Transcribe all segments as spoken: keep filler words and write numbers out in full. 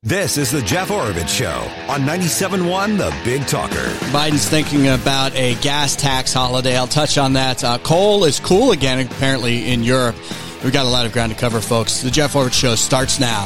This is the Jeff Oravits Show on ninety-seven point one The Big Talker. Biden's thinking about a gas tax holiday. I'll touch on that. Uh, coal is cool again, apparently, in Europe. We've got a lot of ground to cover, folks. The Jeff Oravits Show starts now.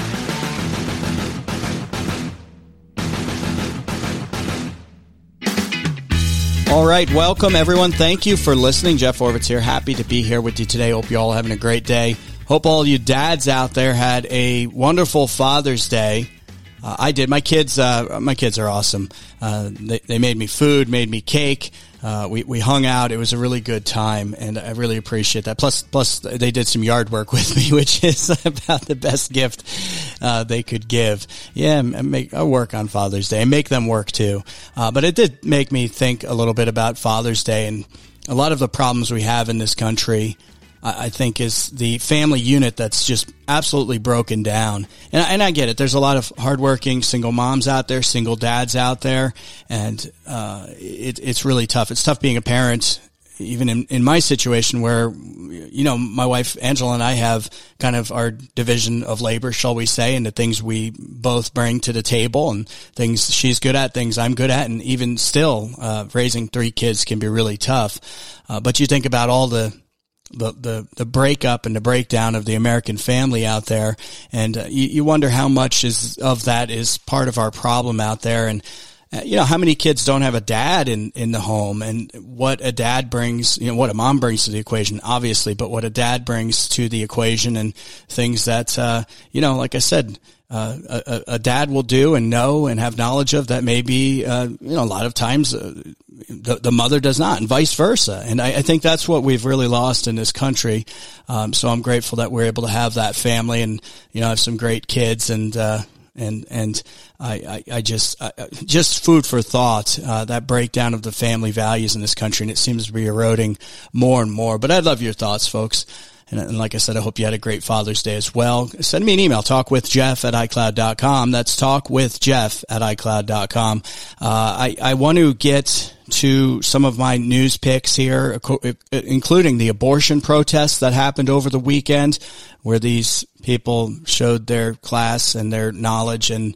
All right, welcome, everyone. Thank you for listening. Jeff Oravits here. Happy to be here with you today. Hope you all having a great day. Hope all you dads out there had a wonderful Father's Day. Uh, I did. My kids, uh, my kids are awesome. Uh, they, they made me food, made me cake. Uh, we, we hung out. It was a really good time, and I really appreciate that. Plus, plus they did some yard work with me, which is about the best gift, uh, they could give. Yeah, I make, I work on Father's Day. I make them work too. Uh, but it did make me think a little bit about Father's Day and a lot of the problems we have in this country. I think is the family unit that's just absolutely broken down. And, and I get it. There's a lot of hardworking single moms out there, single dads out there, and uh, it, it's really tough. It's tough being a parent, even in, in my situation where, you know, my wife Angela and I have kind of our division of labor, shall we say, and the things we both bring to the table and things she's good at, things I'm good at, and even still, uh, raising three kids can be really tough. Uh, but you think about all the The, the, the breakup and the breakdown of the American family out there. And uh, you, you wonder how much is of that is part of our problem out there. And, uh, you know, how many kids don't have a dad in, in the home, and what a dad brings, you know, what a mom brings to the equation, obviously, but what a dad brings to the equation and things that, uh, you know, like I said, Uh, a, a dad will do and know and have knowledge of that maybe, uh, you know, a lot of times uh, the, the mother does not, and vice versa. And I, I think that's what we've really lost in this country. Um, so I'm grateful that we're able to have that family, and, you know, I have some great kids, and, uh, and, and I, I, I just, I, just food for thought, uh, that breakdown of the family values in this country. And it seems to be eroding more and more, but I'd love your thoughts, folks. And, and like I said, I hope you had a great Father's Day as well. Send me an email, talkwithjeff at icloud dot com. That's talkwithjeff at icloud dot com. Uh, I, I want to get to some of my news picks here, including the abortion protests that happened over the weekend, where these people showed their class and their knowledge and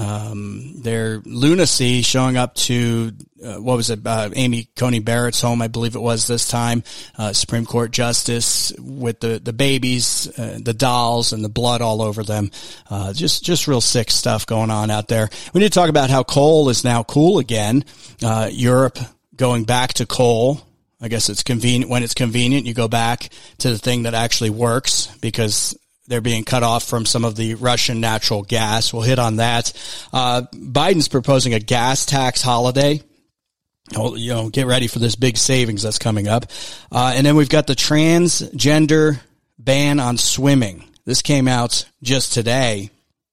um, their lunacy, showing up to, uh, what was it, uh, Amy Coney Barrett's home, I believe it was this time, uh, Supreme Court Justice, with the, the babies, uh, the dolls, and the blood all over them. Uh, just, just real sick stuff going on out there. We need to talk about how coal is now cool again. Uh, Europe going back to coal. I guess it's convenient. When it's convenient, you go back to the thing that actually works, because they're being cut off from some of the Russian natural gas. We'll hit on that. Uh, Biden's proposing a gas tax holiday. Oh, you know, get ready for this big savings that's coming up. Uh, and then we've got the transgender ban on swimming. This came out just today,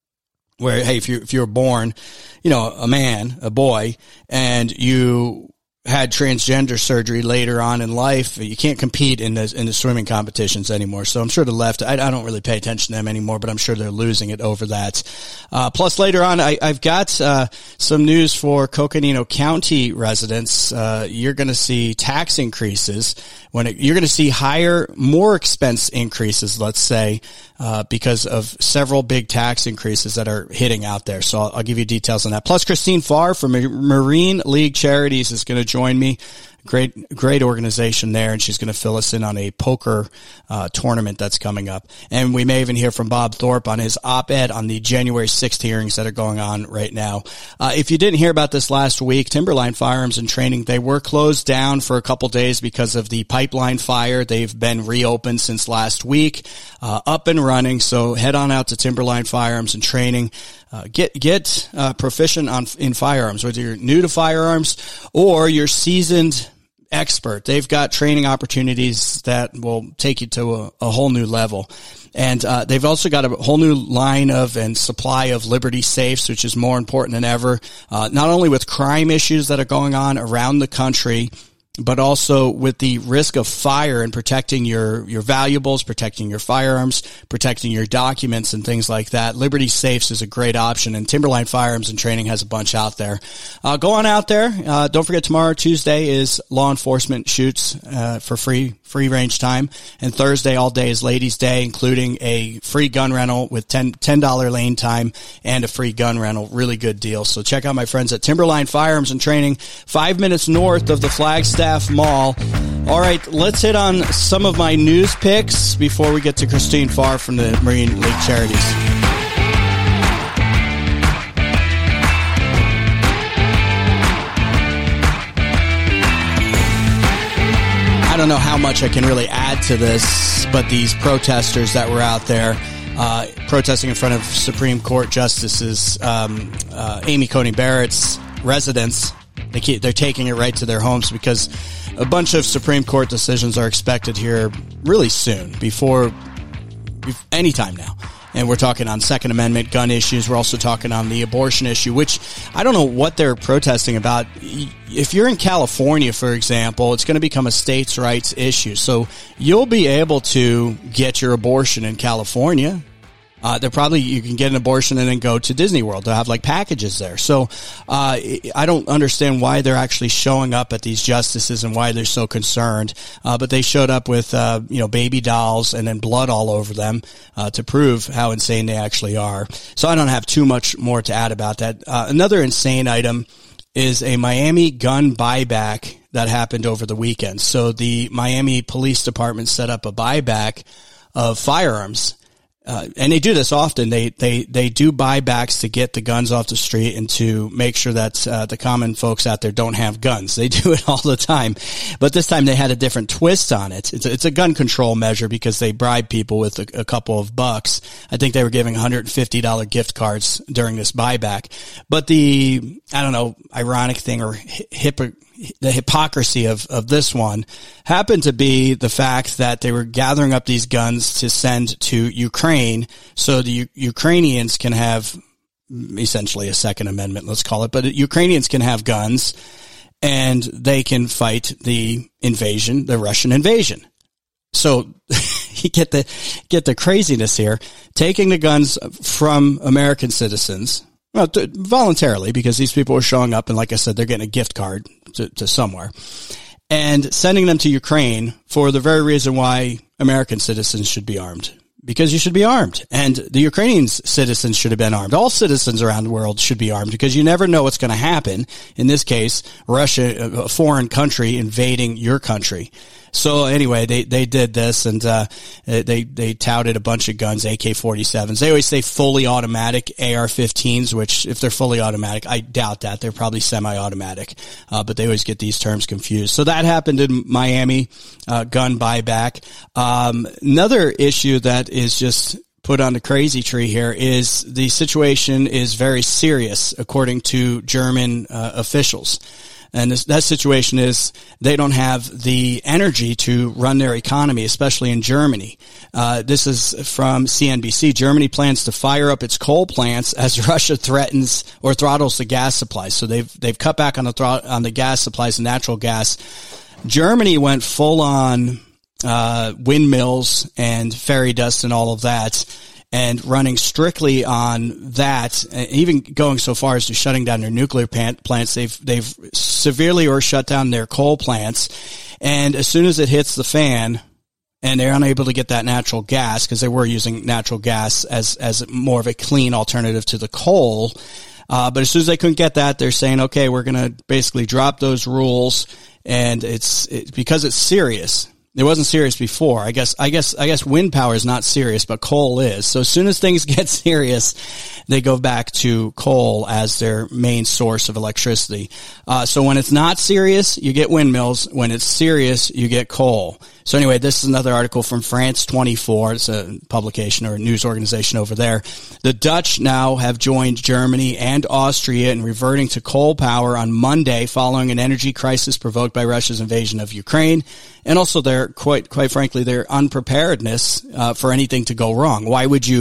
where, hey, if you, if you were born, you know, a man, a boy, and you had transgender surgery later on in life, you can't compete in the, in the swimming competitions anymore. So I'm sure the left, I, I don't really pay attention to them anymore, but I'm sure they're losing it over that. Uh, plus later on, I, I've got, uh, some news for Coconino County residents. Uh, you're going to see tax increases when it, you're going to see higher, more expense increases, let's say, uh, because of several big tax increases that are hitting out there. So I'll, I'll give you details on that. Plus Christine Farr from Marine League Charities is going to join me. Great, great organization there, and she's going to fill us in on a poker uh, tournament that's coming up. And we may even hear from Bob Thorpe on his op-ed on the January sixth hearings that are going on right now. Uh, if you didn't hear about this last week, Timberline Firearms and Training, they were closed down for a couple days because of the pipeline fire. They've been reopened since last week, uh, up and running. So head on out to Timberline Firearms and Training. Uh, get, get, uh, proficient on, in firearms, whether you're new to firearms or you're seasoned expert. They've got training opportunities that will take you to a, a whole new level. And, uh, they've also got a whole new line of and supply of Liberty safes, which is more important than ever. Uh, not only with crime issues that are going on around the country, but also with the risk of fire and protecting your, your valuables, protecting your firearms, protecting your documents and things like that. Liberty Safes is a great option, and Timberline Firearms and Training has a bunch out there. Uh, go on out there. Uh, don't forget tomorrow, Tuesday, is Law Enforcement Shoots, uh, for free free range time. And Thursday all day is Ladies' Day, including a free gun rental with ten dollars lane time and a free gun rental. Really good deal. So check out my friends at Timberline Firearms and Training, five minutes north of the Flagstaff Mall. All right, let's hit on some of my news picks before we get to Christine Farr from the Marine League Charities. I don't know how much I can really add to this, but these protesters that were out there uh, protesting in front of Supreme Court Justices um, uh, Amy Coney Barrett's residence, they keep, they're taking it right to their homes because a bunch of Supreme Court decisions are expected here really soon, before any time now. And we're talking on Second Amendment gun issues. We're also talking on the abortion issue, which I don't know what they're protesting about. If you're in California, for example, it's going to become a states' rights issue. So you'll be able to get your abortion in California. Uh, they're probably, you can get an abortion and then go to Disney World. They'll have like packages there. So, uh, I don't understand why they're actually showing up at these justices and why they're so concerned. Uh, but they showed up with, uh, you know, baby dolls and then blood all over them, uh, to prove how insane they actually are. So I don't have too much more to add about that. Uh, another insane item is a Miami gun buyback that happened over the weekend. So the Miami Police Department set up a buyback of firearms. Uh, and they do this often. They, they, they do buybacks to get the guns off the street and to make sure that, uh, the common folks out there don't have guns. They do it all the time. But this time they had a different twist on it. It's a, it's a gun control measure because they bribe people with a, a couple of bucks. I think they were giving one hundred fifty dollars gift cards during this buyback. But the, I don't know, ironic thing or hip, the hypocrisy of, of this one happened to be the fact that they were gathering up these guns to send to Ukraine so the U- Ukrainians can have essentially a Second Amendment, let's call it, but Ukrainians can have guns and they can fight the invasion, the Russian invasion. So you get the, get the craziness here, taking the guns from American citizens. Well, t- voluntarily, because these people are showing up and, like I said, they're getting a gift card to, to somewhere, and sending them to Ukraine for the very reason why American citizens should be armed. Because you should be armed, and the Ukrainian citizens should have been armed. All citizens around the world should be armed because you never know what's going to happen. In this case, Russia, a foreign country, invading your country. So anyway, they, they did this, and, uh, they, they touted a bunch of guns, A K forty-sevens. They always say fully automatic A R fifteens, which if they're fully automatic, I doubt that. They're probably semi-automatic. Uh, but they always get these terms confused. So that happened in Miami, uh, gun buyback. Um, another issue that is just put on the crazy tree here is the situation is very serious, according to German, uh, officials. And this, that situation is they don't have the energy to run their economy, especially in Germany. Uh, this is from C N B C. Germany plans to fire up its coal plants as Russia threatens or throttles the gas supplies. So they've they've cut back on the throt- on the gas supplies, the natural gas. Germany went full on uh, windmills and fairy dust and all of that, and running strictly on that, even going so far as to shutting down their nuclear plants. They've, they've severely or shut down their coal plants. And as soon as it hits the fan and they're unable to get that natural gas, because they were using natural gas as, as more of a clean alternative to the coal. Uh, but as soon as they couldn't get that, they're saying, okay, we're going to basically drop those rules. And it's, it, because it's serious. It wasn't serious before. I guess, I guess, I guess wind power is not serious, but coal is. So as soon as things get serious, they go back to coal as their main source of electricity. Uh, so when it's not serious, you get windmills. When it's serious, you get coal. So anyway, this is another article from France twenty-four. It's a publication or a news organization over there. The Dutch now have joined Germany and Austria in reverting to coal power on Monday following an energy crisis provoked by Russia's invasion of Ukraine, and also their, quite, quite frankly, their unpreparedness uh, for anything to go wrong. Why would you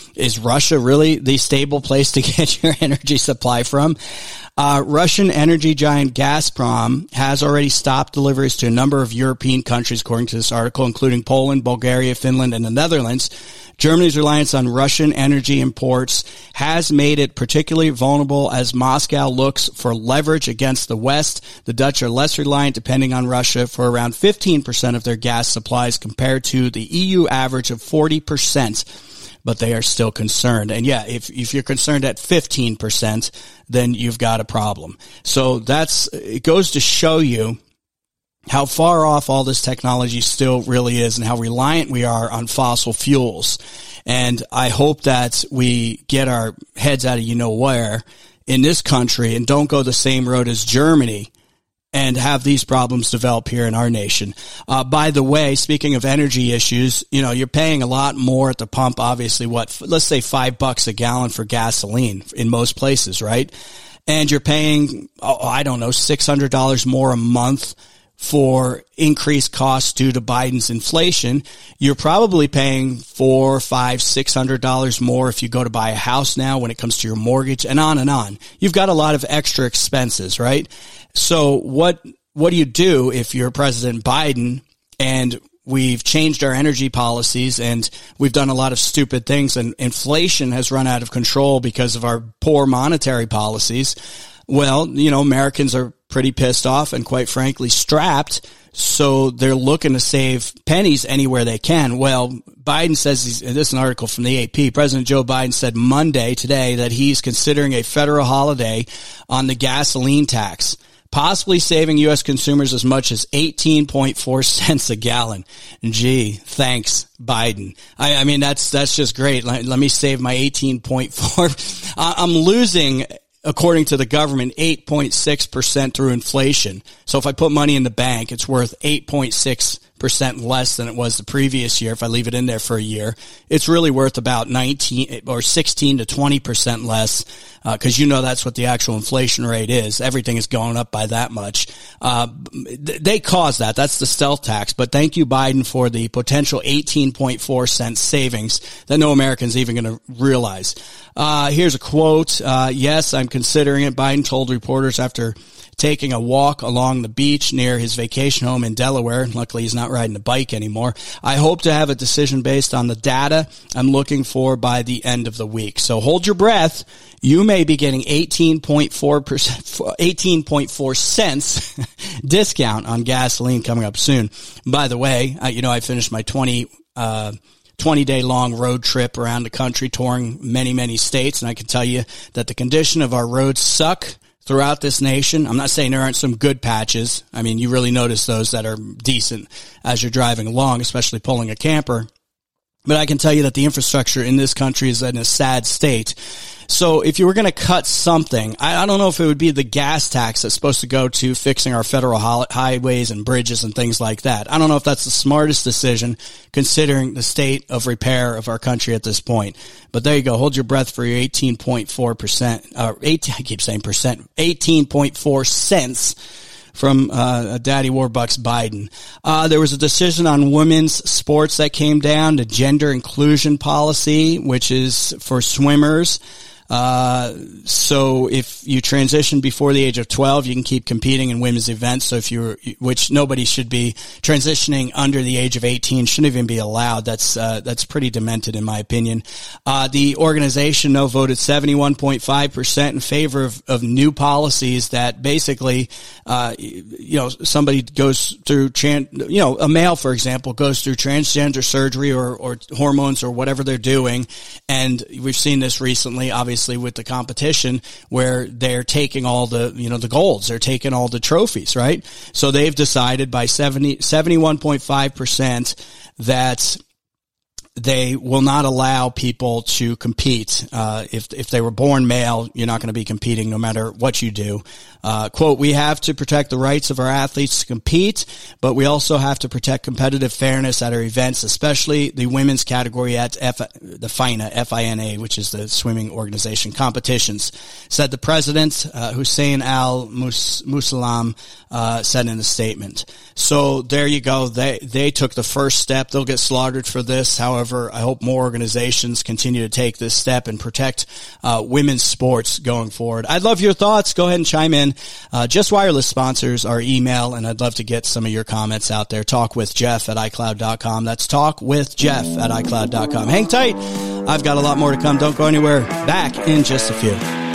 is Russia really the stable place to get your energy supply from? Uh, Russian energy giant Gazprom has already stopped deliveries to a number of European countries, according to this article, including Poland, Bulgaria, Finland, and the Netherlands. Germany's reliance on Russian energy imports has made it particularly vulnerable as Moscow looks for leverage against the West. The Dutch are less reliant, depending on Russia, for around fifteen percent of their gas supplies compared to the E U average of forty percent. But they are still concerned. And yeah, if, if you're concerned at fifteen percent, then you've got a problem. So that's, it goes to show you how far off all this technology still really is and how reliant we are on fossil fuels. And I hope that we get our heads out of you know where in this country and don't go the same road as Germany and have these problems develop here in our nation. Uh, by the way, speaking of energy issues, you know, you're paying a lot more at the pump, obviously, what, let's say five bucks a gallon for gasoline in most places, right? And you're paying, oh, I don't know, six hundred dollars more a month for increased costs due to Biden's inflation. You're probably paying four, five, six hundred dollars more if you go to buy a house now when it comes to your mortgage, and on and on. You've got a lot of extra expenses, right? So what what do you do if you're President Biden and we've changed our energy policies and we've done a lot of stupid things and inflation has run out of control because of our poor monetary policies? Well, you know, Americans are pretty pissed off and quite frankly strapped. So they're looking to save pennies anywhere they can. Well, Biden says, he's, this is an article from the A P, President Joe Biden said Monday today that he's considering a federal holiday on the gasoline tax, possibly saving U S consumers as much as eighteen point four cents a gallon. Gee, thanks, Biden. I, I mean, that's, that's just great. Let, let me save my eighteen point four. I'm losing, according to the government, eight point six percent through inflation. So if I put money in the bank, it's worth eight point six percent less than it was the previous year. If I leave it in there for a year, it's really worth about nineteen or sixteen to twenty percent less. Uh, cause you know, that's what the actual inflation rate is. Everything is going up by that much. Uh, they caused that. That's the stealth tax. But thank you, Biden, for the potential eighteen point four cents savings that no American's even going to realize. Uh, here's a quote. Uh, yes, I'm considering it. Biden told reporters after taking a walk along the beach near his vacation home in Delaware. Luckily, he's not riding a bike anymore. I hope to have a decision based on the data I'm looking for by the end of the week. So hold your breath. You may be getting eighteen point four percent, eighteen point four cents discount on gasoline coming up soon. By the way, uh, you know, I finished my twenty, uh, twenty day long road trip around the country touring many, many states. And I can tell you that the condition of our roads suck throughout this nation. I'm not saying there aren't some good patches. I mean, you really notice those that are decent as you're driving along, especially pulling a camper. But I can tell you that the infrastructure in this country is in a sad state. So if you were going to cut something, I, I don't know if it would be the gas tax that's supposed to go to fixing our federal ho- highways and bridges and things like that. I don't know if that's the smartest decision considering the state of repair of our country at this point. But there you go. Hold your breath for your eighteen point four percent, uh, eighteen, I keep saying percent, eighteen point four cents from uh, Daddy Warbucks Biden. Uh, there was a decision on women's sports that came down, the gender inclusion policy, which is for swimmers. Uh, so if you transition before the age of twelve, you can keep competing in women's events. So if you're, which nobody should be transitioning under the age of eighteen, shouldn't even be allowed. That's, uh, that's pretty demented in my opinion. Uh, the organization, though, voted seventy-one point five percent in favor of, of new policies that basically, uh, you know, somebody goes through, tran- you know, a male, for example, goes through transgender surgery or, or hormones or whatever they're doing. And we've seen this recently, obviously, with the competition where they're taking all the, you know, the golds, they're taking all the trophies, right? So they've decided by seventy, seventy-one point five percent that they will not allow people to compete. Uh, if, if they were born male, you're not going to be competing no matter what you do. Uh, quote, we have to protect the rights of our athletes to compete, but we also have to protect competitive fairness at our events, especially the women's category at F, the FINA, F I N A, which is the swimming organization competitions, said the president, uh, Hussein al-Musallam, uh, said in a statement. So there you go. They, they took the first step. They'll get slaughtered for this. However, However, I hope more organizations continue to take this step and protect uh, women's sports going forward. I'd love your thoughts. Go ahead and chime in. Uh, Just Wireless sponsors our email, and I'd love to get some of your comments out there. Talk with Jeff at i cloud dot com. That's talk with Jeff at i cloud dot com. Hang tight. I've got a lot more to come. Don't go anywhere. Back in just a few.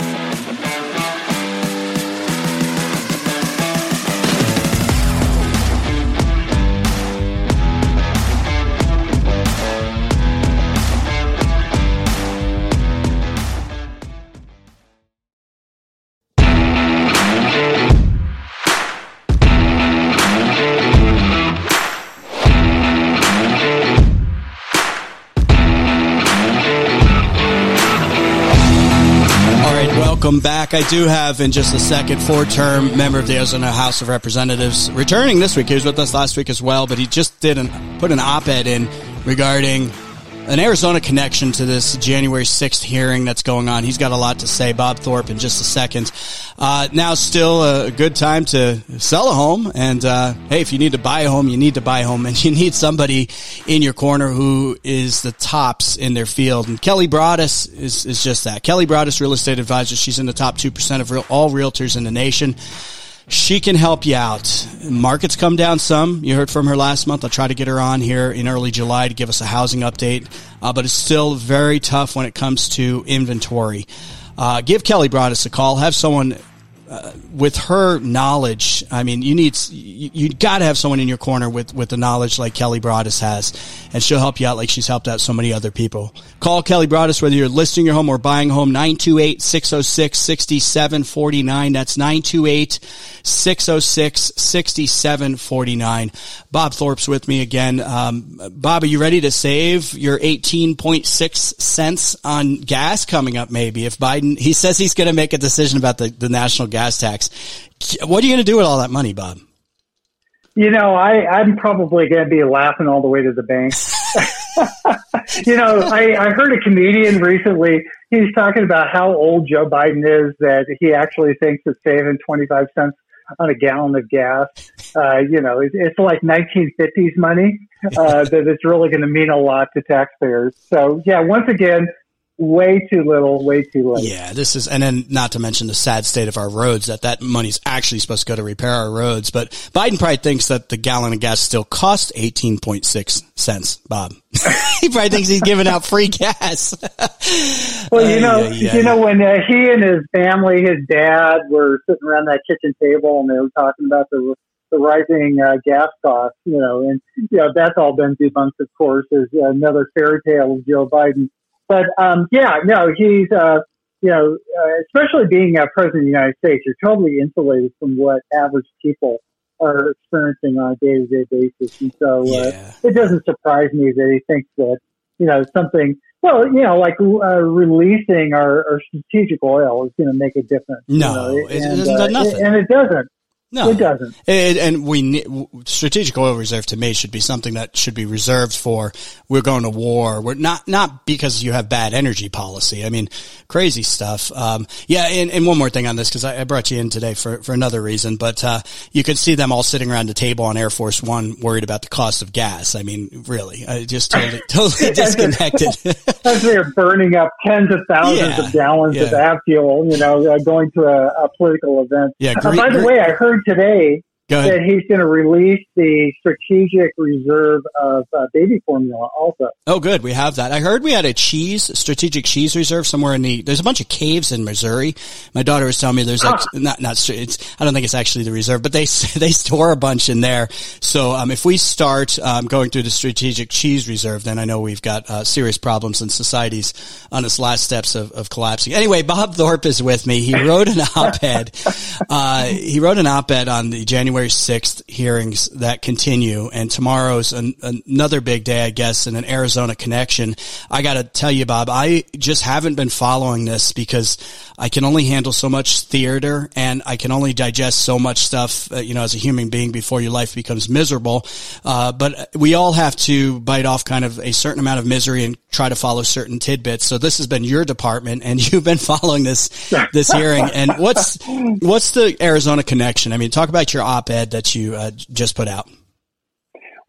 Welcome back. I do have in just a second four-term member of the Arizona House of Representatives returning this week. He was with us last week as well, but he just did an, put an op-ed in regarding an Arizona connection to this January sixth hearing that's going on. He's got a lot to say. Bob Thorpe in just a second. Uh, now still a good time to sell a home. And, uh, hey, if you need to buy a home, you need to buy a home, and you need somebody in your corner who is the tops in their field. And Kelly Broaddus is, is just that. Kelly Broaddus, real estate advisor. She's in the top two percent of real, all realtors in the nation. She can help you out. Markets come down some. You heard from her last month. I'll try to get her on here in early July to give us a housing update. Uh, but it's still very tough when it comes to inventory. Uh, give Kelly Broaddus a call. Have someone uh, with her knowledge. I mean, you need, you, you got to have someone in your corner with, with the knowledge like Kelly Broaddus has. And she'll help you out like she's helped out so many other people. Call Kelly Broaddus whether you're listing your home or buying a home, nine two eight, six oh six, six seven four nine. That's nine two eight, six oh six, six seven four nine. Bob Thorpe's with me again. Um, Bob, are you ready to save your eighteen point six cents on gas coming up maybe? If Biden, he says he's going to make a decision about the, the national gas tax. What are you going to do with all that money, Bob? You know, I, I'm probably going to be laughing all the way to the bank. you know, I, I heard a comedian recently, he was talking about how old Joe Biden is, that he actually thinks that saving twenty-five cents on a gallon of gas, uh, you know, it, it's like nineteen fifties money, uh, that it's really going to mean a lot to taxpayers. So, yeah, once again, way too little, way too late. Yeah, this is, and then not to mention the sad state of our roads, that that money's actually supposed to go to repair our roads. But Biden probably thinks that the gallon of gas still costs eighteen point six cents, Bob. He probably thinks he's giving out free gas. Well, you know, uh, yeah, yeah. you know, when uh, he and his family, his dad, were sitting around that kitchen table and they were talking about the the rising uh, gas costs, you know, and, you know, that's all been debunked, of course, as another fairy tale of Joe Biden. But, um, yeah, no, he's, uh, you know, uh, especially being uh, president of the United States, you're totally insulated from what average people are experiencing on a day-to-day basis. And so uh, yeah. it doesn't surprise me that he thinks that, you know, something, well, you know, like uh, releasing our, our strategic oil is going to make a difference. No, you know? it, and, it doesn't uh, do nothing. It, and it doesn't. No, it doesn't. It, and we strategic oil reserve to me should be something that should be reserved for. We're going to war. We're not not because you have bad energy policy. I mean, crazy stuff. Um, yeah, and, and one more thing on this because I, I brought you in today for for another reason. But uh, you could see them all sitting around the table on Air Force One, worried about the cost of gas. I mean, really, I just totally totally disconnected. As they're burning up tens of thousands yeah, of gallons yeah. of av fuel, you know, uh, going to a, a political event. Yeah. Great, uh, by the great. way, I heard today that he's going to release the strategic reserve of uh, baby formula also. Oh, good. We have that. I heard we had a cheese, strategic cheese reserve somewhere in the, there's a bunch of caves in Missouri. My daughter was telling me there's like, ah. not, not, it's, I don't think it's actually the reserve, but they, they store a bunch in there. So, um, if we start, um, going through the strategic cheese reserve, then I know we've got, uh, serious problems in society's on its last steps of, of collapsing. Anyway, Bob Thorpe is with me. He wrote an op-ed, uh, he wrote an op-ed on the January sixth hearings that continue, and tomorrow's an, another big day, I guess, in an Arizona connection. I got to tell you, Bob, I just haven't been following this because I can only handle so much theater and I can only digest so much stuff, uh, you know, as a human being before your life becomes miserable. Uh, but we all have to bite off kind of a certain amount of misery and try to follow certain tidbits. So this has been your department and you've been following this, this hearing. And what's, what's the Arizona connection? I mean, talk about your op-ed that you uh, just put out. Well,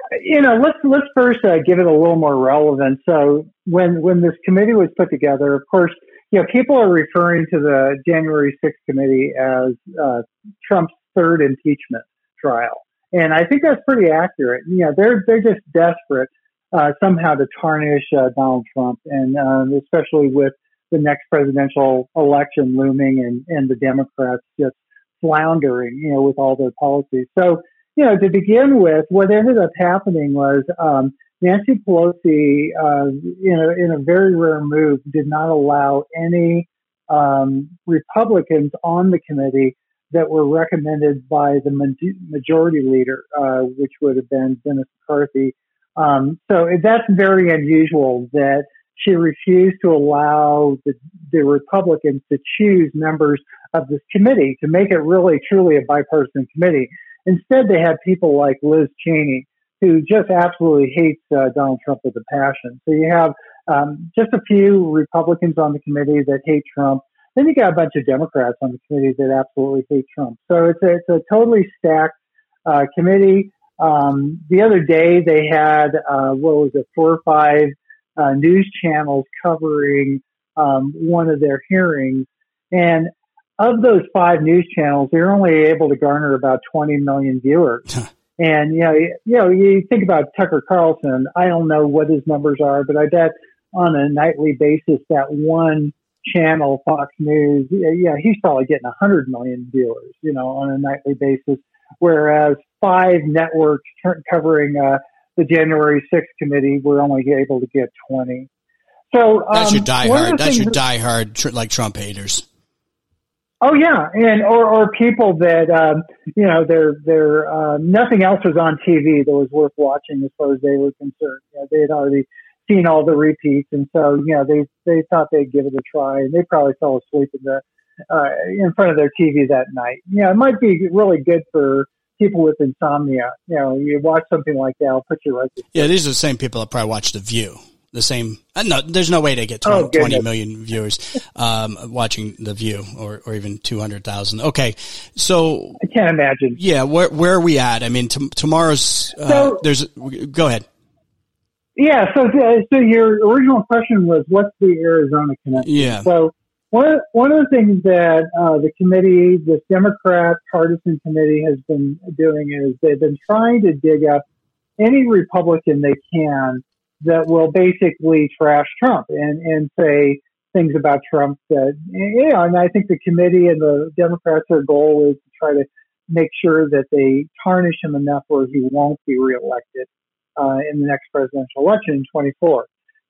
you know, let's let's first uh, give it a little more relevance. So when when this committee was put together, of course, you know, people are referring to the January sixth committee as uh, Trump's third impeachment trial, and I think that's pretty accurate. You know, they're they're just desperate uh, somehow to tarnish uh, Donald Trump, and um, especially with the next presidential election looming, and, and the Democrats just floundering, you know, with all their policies. So, you know, to begin with, what ended up happening was um, Nancy Pelosi, uh, in, a, in a very rare move, did not allow any um, Republicans on the committee that were recommended by the majority leader, uh, which would have been Dennis McCarthy. Um, so that's very unusual that she refused to allow the, the Republicans to choose members of this committee to make it really, truly a bipartisan committee. Instead, they had people like Liz Cheney, who just absolutely hates uh, Donald Trump with a passion. So you have um, just a few Republicans on the committee that hate Trump. Then you got a bunch of Democrats on the committee that absolutely hate Trump. So it's a, it's a totally stacked uh, committee. Um, the other day, they had, uh, what was it, four or five uh, news channels covering um, one of their hearings. And of those five news channels, they're only able to garner about twenty million viewers. And, you know, you, you know, you think about Tucker Carlson. I don't know what his numbers are, but I bet on a nightly basis that one channel, Fox News, yeah, he's probably getting one hundred million viewers, you know, on a nightly basis, whereas five networks covering uh, the January sixth committee were only able to get twenty. So um, that's your diehard. That's your diehard, tr- like Trump haters. Oh yeah, and or, or people that um, you know, they're they're uh, nothing else was on T V that was worth watching as far as they were concerned. You know, they had already seen all the repeats, and so you know they they thought they'd give it a try, and they probably fell asleep in the uh, in front of their T V that night. You know, it might be really good for people with insomnia. You know, you watch something like that, it'll put you right to sleep. Yeah, these are the same people that probably watch The View. The same, uh, no, there's no way to get twenty, oh, twenty million viewers um, watching The View, or, or even two hundred thousand. Okay, so I can't imagine. Yeah, where where are we at? I mean, t- tomorrow's. Uh, so, there's. Go ahead. Yeah. So, so your original question was, what's the Arizona connection? Yeah. So one of, one of the things that uh, the committee, this Democrat partisan committee, has been doing is they've been trying to dig up any Republican they can that will basically trash Trump and, and say things about Trump that, you know, and I think the committee and the Democrats, their goal is to try to make sure that they tarnish him enough where he won't be reelected uh, in the next presidential election in twenty-four.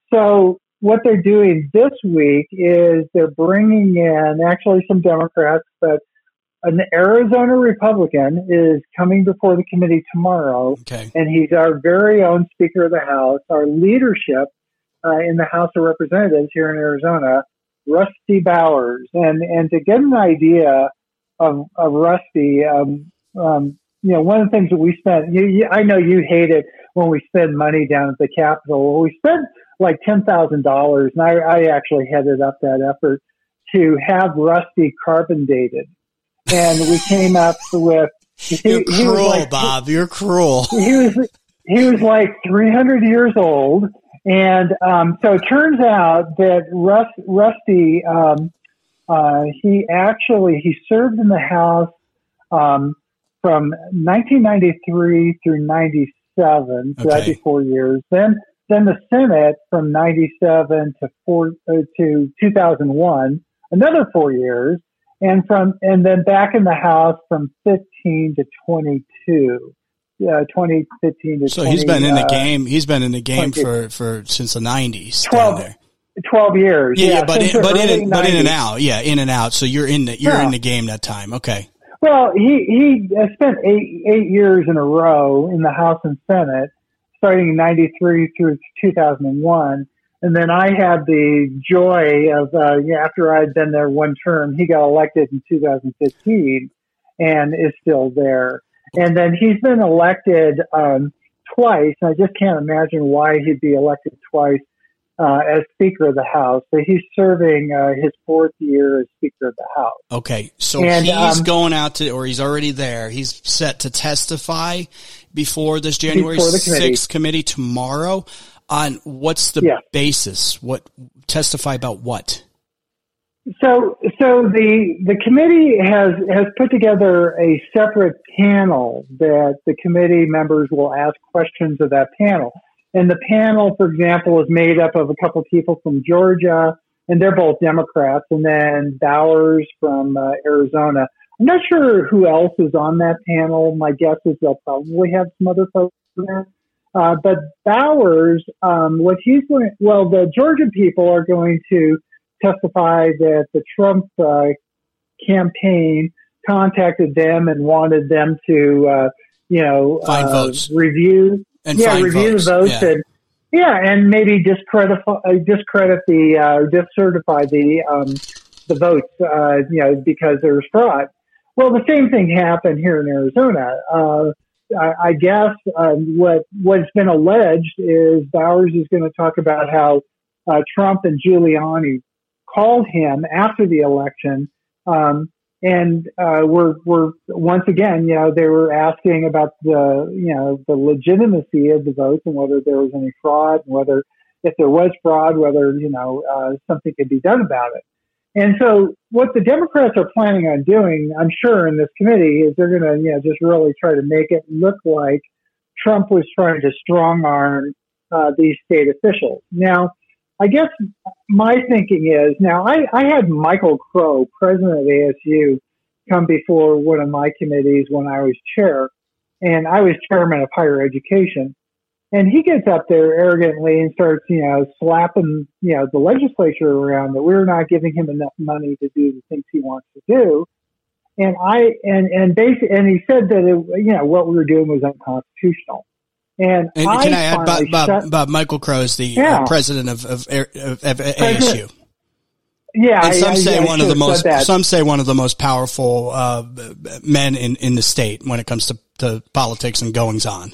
So what they're doing this week is they're bringing in actually some Democrats, but an Arizona Republican is coming before the committee tomorrow, okay. And he's our very own Speaker of the House, our leadership uh, in the House of Representatives here in Arizona, Rusty Bowers. And and to get an idea of, of Rusty, um, um, you know, one of the things that we spent, you, you, I know you hate it when we spend money down at the Capitol. We spent like ten thousand dollars, and I, I actually headed up that effort to have Rusty carbon dated. And we came up with. He, You're cruel, he was like, Bob. You're cruel. He was he was like three hundred years old, and um, so it turns out that Rus, Rusty um, uh, he actually he served in the House um, from nineteen ninety-three through ninety-seven, so okay. That'd be four years. Then then the Senate from ninety-seven to four uh, to two thousand one, another four years. And from and then back in the House from fifteen to twenty-two, uh, twenty fifteen to. So twenty, he's been in the uh, game. He's been in the game for, for since the nineties. Twelve, twelve years. Yeah, yeah, yeah but in, but in but in and nineties. out. Yeah, in and out. So you're in the you're yeah. in the game that time. Okay. Well, he he spent eight eight years in a row in the House and Senate, starting in ninety-three through two thousand one. And then I had the joy of, uh, after I'd been there one term, he got elected in two thousand fifteen and is still there. And then he's been elected um, twice. And I just can't imagine why he'd be elected twice uh, as Speaker of the House. But he's serving uh, his fourth year as Speaker of the House. Okay. So and, he's um, going out to, or he's already there. He's set to testify before this January sixth committee tomorrow on what's the yeah. basis? What testify about what? So, so the the committee has has put together a separate panel that the committee members will ask questions of that panel. And the panel, for example, is made up of a couple people from Georgia, and they're both Democrats, and then Bowers from uh, Arizona. I'm not sure who else is on that panel. My guess is they'll probably have some other folks there. Uh, but Bowers, um, what he's going, well, the Georgia people are going to testify that the Trump uh, campaign contacted them and wanted them to, uh, you know, find uh, votes. review, and yeah, find review votes. the votes, yeah. and yeah, and maybe discredit uh, discredit the uh, discertify the um, the votes, uh, you know, because there was fraud. Well, the same thing happened here in Arizona. Uh, I, I guess uh, what what's been alleged is Bowers is going to talk about how uh, Trump and Giuliani called him after the election, um, and uh, were were once again, you know, they were asking about the you know the legitimacy of the votes and whether there was any fraud, and whether if there was fraud, whether you know uh, something could be done about it. And so what the Democrats are planning on doing, I'm sure, in this committee is they're going to, you know, just really try to make it look like Trump was trying to strong arm uh, these state officials. Now, I guess my thinking is, now I, I had Michael Crow, president of A S U, come before one of my committees when I was chair, and I was chairman of higher education. And he gets up there arrogantly and starts, you know, slapping, you know, the legislature around that we're not giving him enough money to do the things he wants to do. And I, and, and basically, and he said that, it, you know, what we were doing was unconstitutional. And, and I can I add, Bob, Bob, shut, Bob Michael Crow is the yeah. uh, president of, of, of, of A S U. Yeah. And some I, say I, one I of the most, that. some say one of the most powerful, uh, men in, in the state when it comes to, to politics and goings on.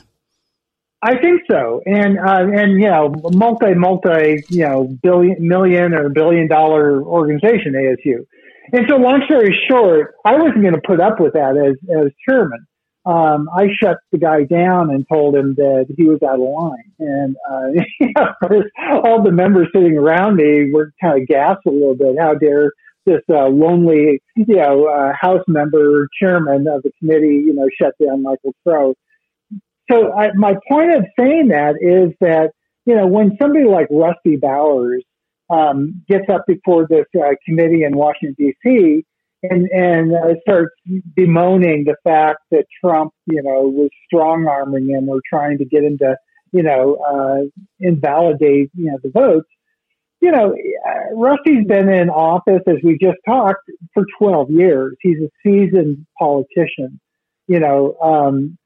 I think so, and uh, and you know, multi multi you know billion million or billion dollar organization A S U, and so long story short, I wasn't going to put up with that as as chairman. Um, I shut the guy down and told him that he was out of line, and uh, you know, all the members sitting around me were kind of gasped a little bit. How dare this uh, lonely you know uh, House member chairman of the committee you know shut down Michael Crow? So I, my point of saying that is that, you know, when somebody like Rusty Bowers um, gets up before this uh, committee in Washington, D C, and, and uh, starts bemoaning the fact that Trump, you know, was strong-arming him or trying to get him to, you know, uh, invalidate, you know, the votes, you know, uh, Rusty's been in office, as we just talked, for twelve years. He's a seasoned politician, you know, um,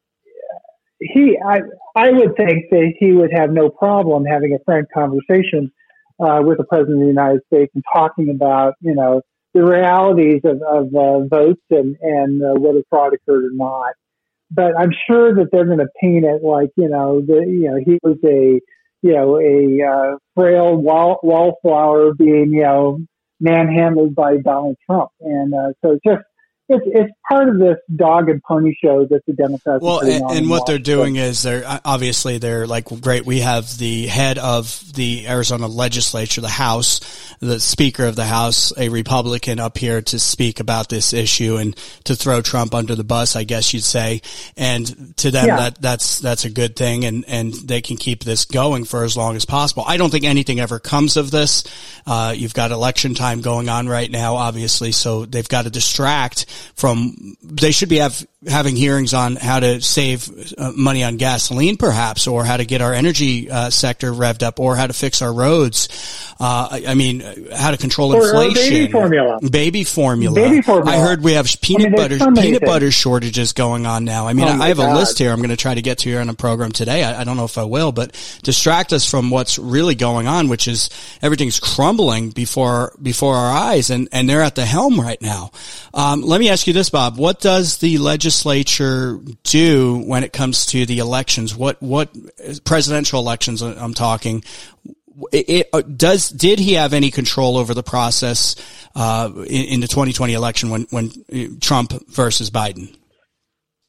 He, I, I would think that he would have no problem having a frank conversation uh, with the president of the United States and talking about, you know, the realities of, of uh, votes and, and uh, whether fraud occurred or not. But I'm sure that they're going to paint it like, you know, the, you know, he was a, you know, a uh, frail wall, wallflower being, you know, manhandled by Donald Trump. And uh, so it's just, It's, it's part of this dog and pony show that the Democrats well, are putting and, on. And what they're doing so. is they're obviously they're like, great. We have the head of the Arizona legislature, the House, the Speaker of the House, a Republican up here to speak about this issue and to throw Trump under the bus, I guess you'd say. And to them, yeah. that that's that's a good thing, and and they can keep this going for as long as possible. I don't think anything ever comes of this. Uh, you've got election time going on right now, obviously, so they've got to distract from, they should be have, having hearings on how to save uh, money on gasoline, perhaps, or how to get our energy uh, sector revved up, or how to fix our roads. Uh, I, I mean, how to control or, inflation. Or baby formula. Baby formula. Baby formula. I heard we have peanut I mean, butter, so peanut things. butter shortages going on now. I mean, oh I have God. a list here I'm going to try to get to here on a program today. I, I don't know if I will, but distract us from what's really going on, which is everything's crumbling before, before our eyes, and, and they're at the helm right now. Um, let me ask you this, Bob. What does the legislature do when it comes to the elections? What, what presidential elections I'm talking? It, it, does, did he have any control over the process, uh, in, in the twenty twenty election when, when Trump versus Biden?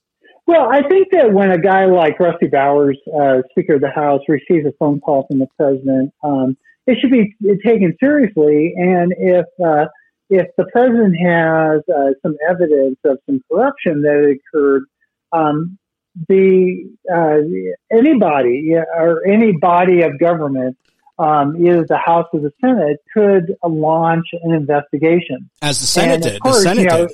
Well, I think that when a guy like Rusty Bowers, uh, Speaker of the House, receives a phone call from the president, um, it should be taken seriously. And if uh, if the president has uh, some evidence of some corruption that occurred, um, the uh, anybody or any body of government, um, either the House or the Senate, could launch an investigation. As the Senate and did. Course, the Senate you know, did.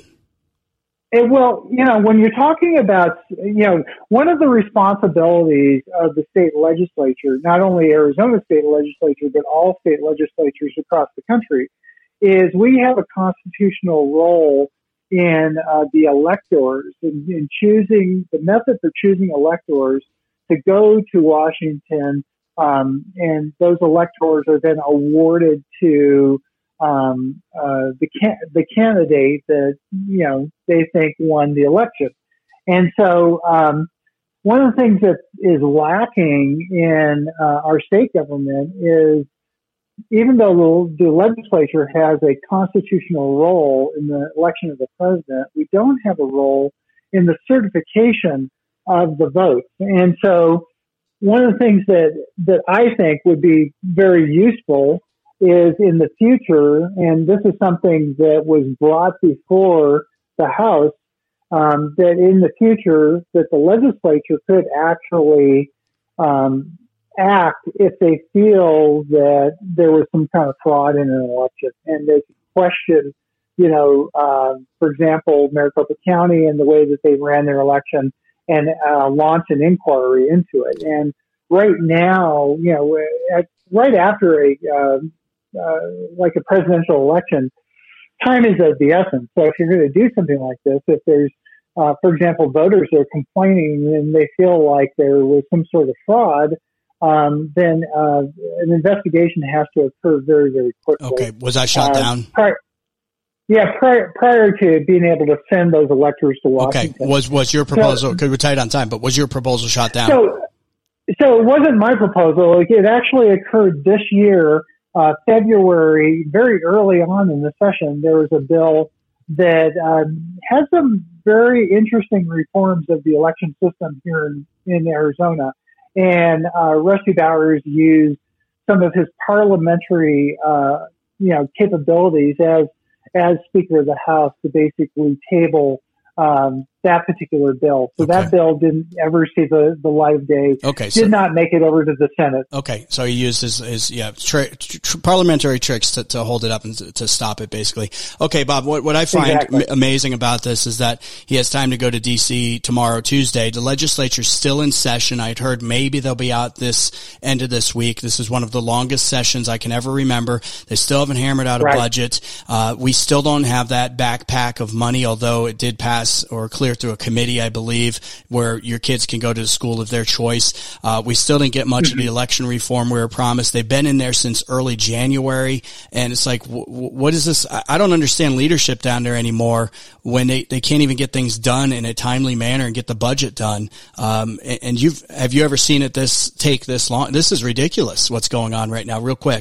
It, well, you know, when you're talking about, you know, one of the responsibilities of the state legislature, not only Arizona state legislature, but all state legislatures across the country, is we have a constitutional role in uh, the electors, in, in choosing, the method for choosing electors to go to Washington, um, and those electors are then awarded to Um, uh, the can- the candidate that, you know, they think won the election. And so, um, one of the things that is lacking in uh, our state government is, even though the, the legislature has a constitutional role in the election of the president, we don't have a role in the certification of the votes. And so, one of the things that, that I think would be very useful is in the future, and this is something that was brought before the House, um, that in the future that the legislature could actually um, act if they feel that there was some kind of fraud in an election, and they could question, you know, uh, for example, Maricopa County and the way that they ran their election, and uh, launch an inquiry into it. And right now, you know, at, right after a uh, Uh, like a presidential election, time is of the essence. So if you're going to do something like this, if there's, uh, for example, voters are complaining and they feel like there was some sort of fraud, um, then uh, an investigation has to occur very, very quickly. Okay. Was I shot uh, down? Prior, yeah, prior, prior to being able to send those electors to Washington. Okay. Was was your proposal? Because we're tight on time, but was your proposal shot down? So, so it wasn't my proposal. It actually occurred this year. Uh, February, very early on in the session, there was a bill that um, has some very interesting reforms of the election system here in, in Arizona. And uh, Rusty Bowers used some of his parliamentary, uh, you know, capabilities as as Speaker of the House to basically table um, that particular bill. So okay. that bill didn't ever see the, the light of day. Okay, did so, not make it over to the Senate. Okay, so he used his, his yeah tra- tr- parliamentary tricks to, to hold it up and to, to stop it, basically. Okay, Bob, what, what I find exactly. m- amazing about this is that he has time to go to D C tomorrow, Tuesday. The legislature's still in session. I'd heard maybe they'll be out this end of this week. This is one of the longest sessions I can ever remember. They still haven't hammered out a right. budget. Uh, we still don't have that backpack of money, although it did pass or clear through a committee, I believe, where your kids can go to the school of their choice. Uh, we still didn't get much mm-hmm. of the election reform we were promised. They've been in there since early January, and it's like, w- w- what is this? I don't understand leadership down there anymore when they, they can't even get things done in a timely manner and get the budget done. Um, and, and you've, have you ever seen it this take this long? This is ridiculous what's going on right now, real quick.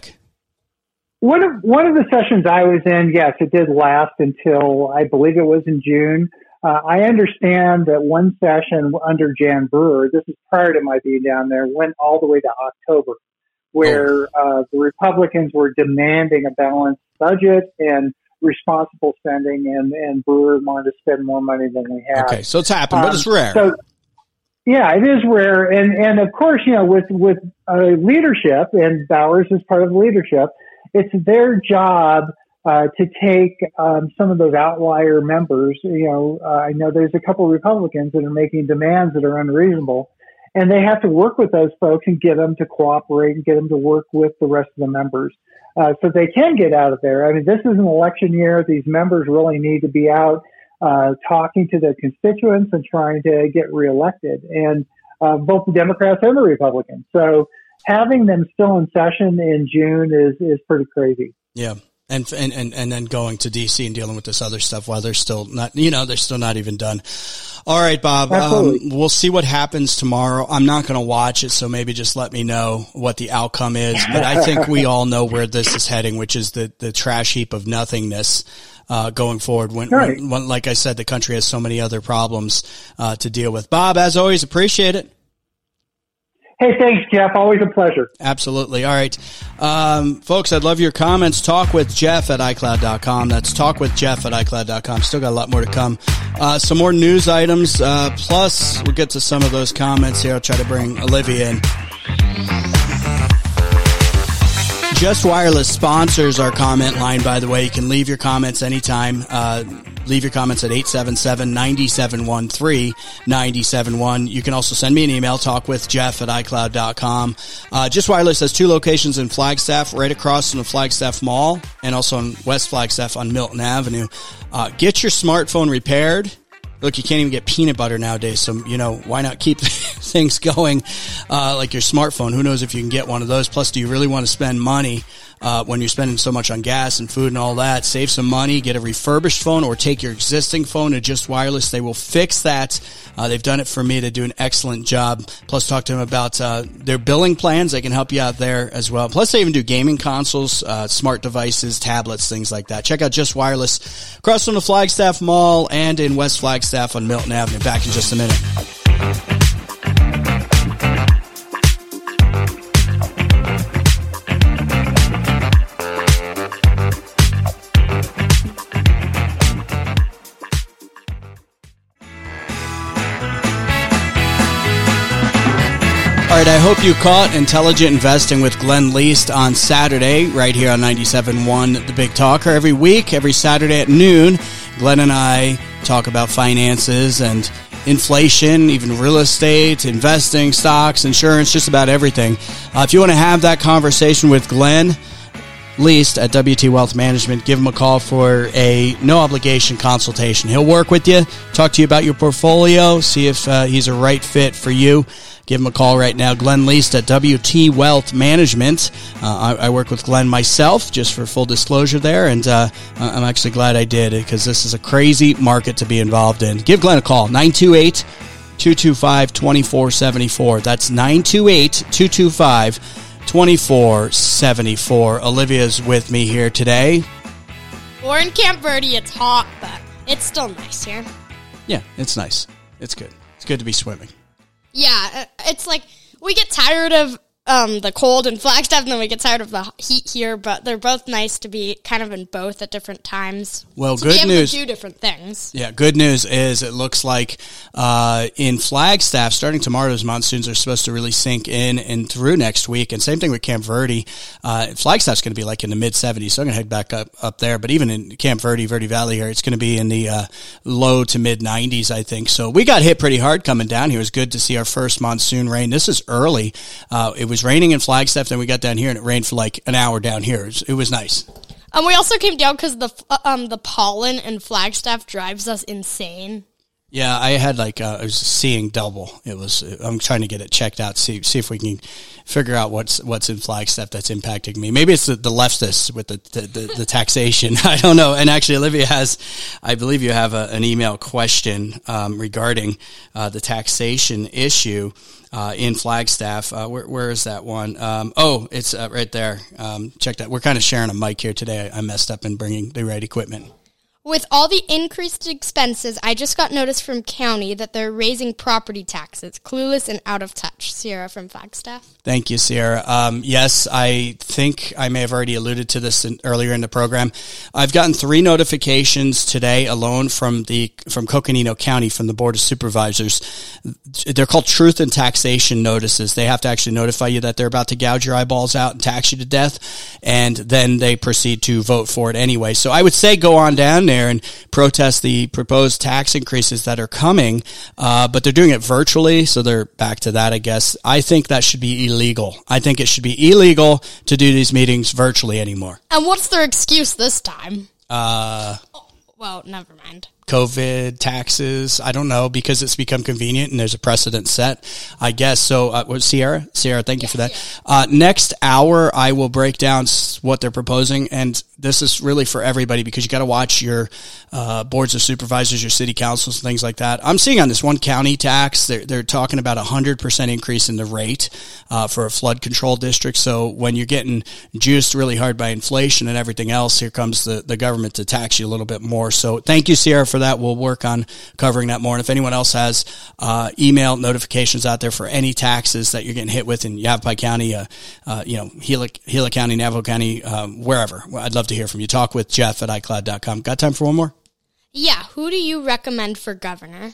One of, one of the sessions I was in, yes, it did last until I believe it was in June. Uh, I understand that one session under Jan Brewer, this is prior to my being down there, went all the way to October, where oh. uh, the Republicans were demanding a balanced budget and responsible spending, and, and Brewer wanted to spend more money than they had. Okay, so it's happened, um, but it's rare. So, yeah, it is rare. And, and of course, you know, with, with uh, leadership, and Bowers is part of leadership, it's their job Uh, to take um, some of those outlier members. You know, uh, I know there's a couple of Republicans that are making demands that are unreasonable, and they have to work with those folks and get them to cooperate and get them to work with the rest of the members uh, so they can get out of there. I mean, this is an election year. These members really need to be out uh, talking to their constituents and trying to get reelected, and uh, both the Democrats and the Republicans. So having them still in session in June is, is pretty crazy. Yeah. And, and, and, and then going to D C and dealing with this other stuff while they're still not, you know, they're still not even done. All right, Bob, um, we'll see what happens tomorrow. I'm not going to watch it, so maybe just let me know what the outcome is. But I think we all know where this is heading, which is the, the trash heap of nothingness. uh, going forward when, right. when, when, like I said, the country has so many other problems uh, to deal with. Bob, as always, appreciate it. Hey, thanks, Jeff. Always a pleasure. Absolutely. All right. Um, folks, I'd love your comments. Talk with Jeff at i cloud dot com. That's talk with Jeff at i cloud dot com. Still got a lot more to come. Uh, some more news items. Uh, plus, we'll get to some of those comments here. I'll try to bring Olivia in. Just Wireless sponsors our comment line, by the way. You can leave your comments anytime. Uh, leave your comments at eight seven seven, nine seven one three, nine seven one. You can also send me an email, talkwithjeff at i cloud dot com. Uh, Just Wireless has two locations in Flagstaff, right across from the Flagstaff Mall, and also in West Flagstaff on Milton Avenue. Uh, get your smartphone repaired. Look, you can't even get peanut butter nowadays, so, you know, why not keep things going uh, like your smartphone? Who knows if you can get one of those? Plus, do you really want to spend money uh, when you're spending so much on gas and food and all that? Save some money, get a refurbished phone, or take your existing phone to Just Wireless. They will fix that. Uh, they've done it for me. They do an excellent job. Plus, talk to them about uh, their billing plans. They can help you out there as well. Plus, they even do gaming consoles, uh, smart devices, tablets, things like that. Check out Just Wireless across from the Flagstaff Mall and in West Flagstaff on Milton Avenue. Back in just a minute. All right, I hope you caught Intelligent Investing with Glenn Least on Saturday, right here on ninety-seven point one The Big Talker. Every week, every Saturday at noon, Glenn and I talk about finances and inflation, even real estate, investing, stocks, insurance, just about everything. Uh, if you want to have that conversation with Glenn Least at W T Wealth Management, give him a call for a no-obligation consultation. He'll work with you, talk to you about your portfolio, see if uh, he's a right fit for you. Give him a call right now. Glenn Least at W T Wealth Management. Uh, I, I work with Glenn myself, just for full disclosure there, and uh, I'm actually glad I did, because this is a crazy market to be involved in. Give Glenn a call, nine two eight, two two five, two four seven four. That's nine two eight, two two five, two four seven four. Olivia's with me here today. We're in Camp Verde. It's hot, but it's still nice here. Yeah, it's nice. It's good. It's good to be swimming. Yeah, it's like we get tired of um, the cold in Flagstaff, and then we get tired of the heat here, but they're both nice to be kind of in both at different times. Well, to good be able news. To do different things. Yeah, good news is it looks like uh, in Flagstaff, starting tomorrow, those monsoons are supposed to really sink in and through next week. And same thing with Camp Verde. Uh, Flagstaff's going to be like in the mid seventies, so I'm going to head back up, up there. But even in Camp Verde, Verde Valley here, it's going to be in the uh, low to mid nineties, I think. So we got hit pretty hard coming down here. It was good to see our first monsoon rain. This is early. Uh, it was raining in Flagstaff. Then we got down here and it rained for like an hour down here. It was, it was nice. Um, we also came down because the um the pollen in Flagstaff drives us insane. Yeah, I had like uh, I was seeing double. It was. I'm trying to get it checked out. See see if we can figure out what's what's in Flagstaff that's impacting me. Maybe it's the, the leftists with the the, the the taxation. I don't know. And actually, Olivia has, I believe you have a, an email question um, regarding uh, the taxation issue uh, in Flagstaff. Uh, where where is that one? Um, oh, it's uh, right there. Um, check that. We're kind of sharing a mic here today. I messed up in bringing the right equipment. With all the increased expenses, I just got notice from county that they're raising property taxes. Clueless and out of touch. Sierra from Flagstaff. Thank you, Sierra. Um, yes, I think I may have already alluded to this in, earlier in the program. I've gotten three notifications today alone from the from Coconino County, from the Board of Supervisors. They're called truth and taxation notices. They have to actually notify you that they're about to gouge your eyeballs out and tax you to death, and then they proceed to vote for it anyway. So I would say go on down there and protest the proposed tax increases that are coming, uh, but they're doing it virtually, so they're back to that, I guess. I think that should be illegal. I think it should be illegal to do these meetings virtually anymore. And what's their excuse this time? Uh, oh, well, never mind. COVID taxes. I don't know, because it's become convenient and there's a precedent set, I guess. So, uh, Sierra, Sierra, thank you for that. Uh, next hour, I will break down what they're proposing. And this is really for everybody, because you got to watch your uh, boards of supervisors, your city councils, and things like that. I'm seeing on this one county tax, they're, they're talking about a one hundred percent increase in the rate uh, for a flood control district. So when you're getting juiced really hard by inflation and everything else, here comes the, the government to tax you a little bit more. So thank you, Sierra, for that. We'll work on covering that more. And if anyone else has uh, email notifications out there for any taxes that you're getting hit with in Yavapai County, uh, uh, you know, Gila, Gila County, Navajo County, um, wherever, I'd love to hear from you. Talk with Jeff at i cloud dot com. Got time for one more? Yeah. Who do you recommend for governor?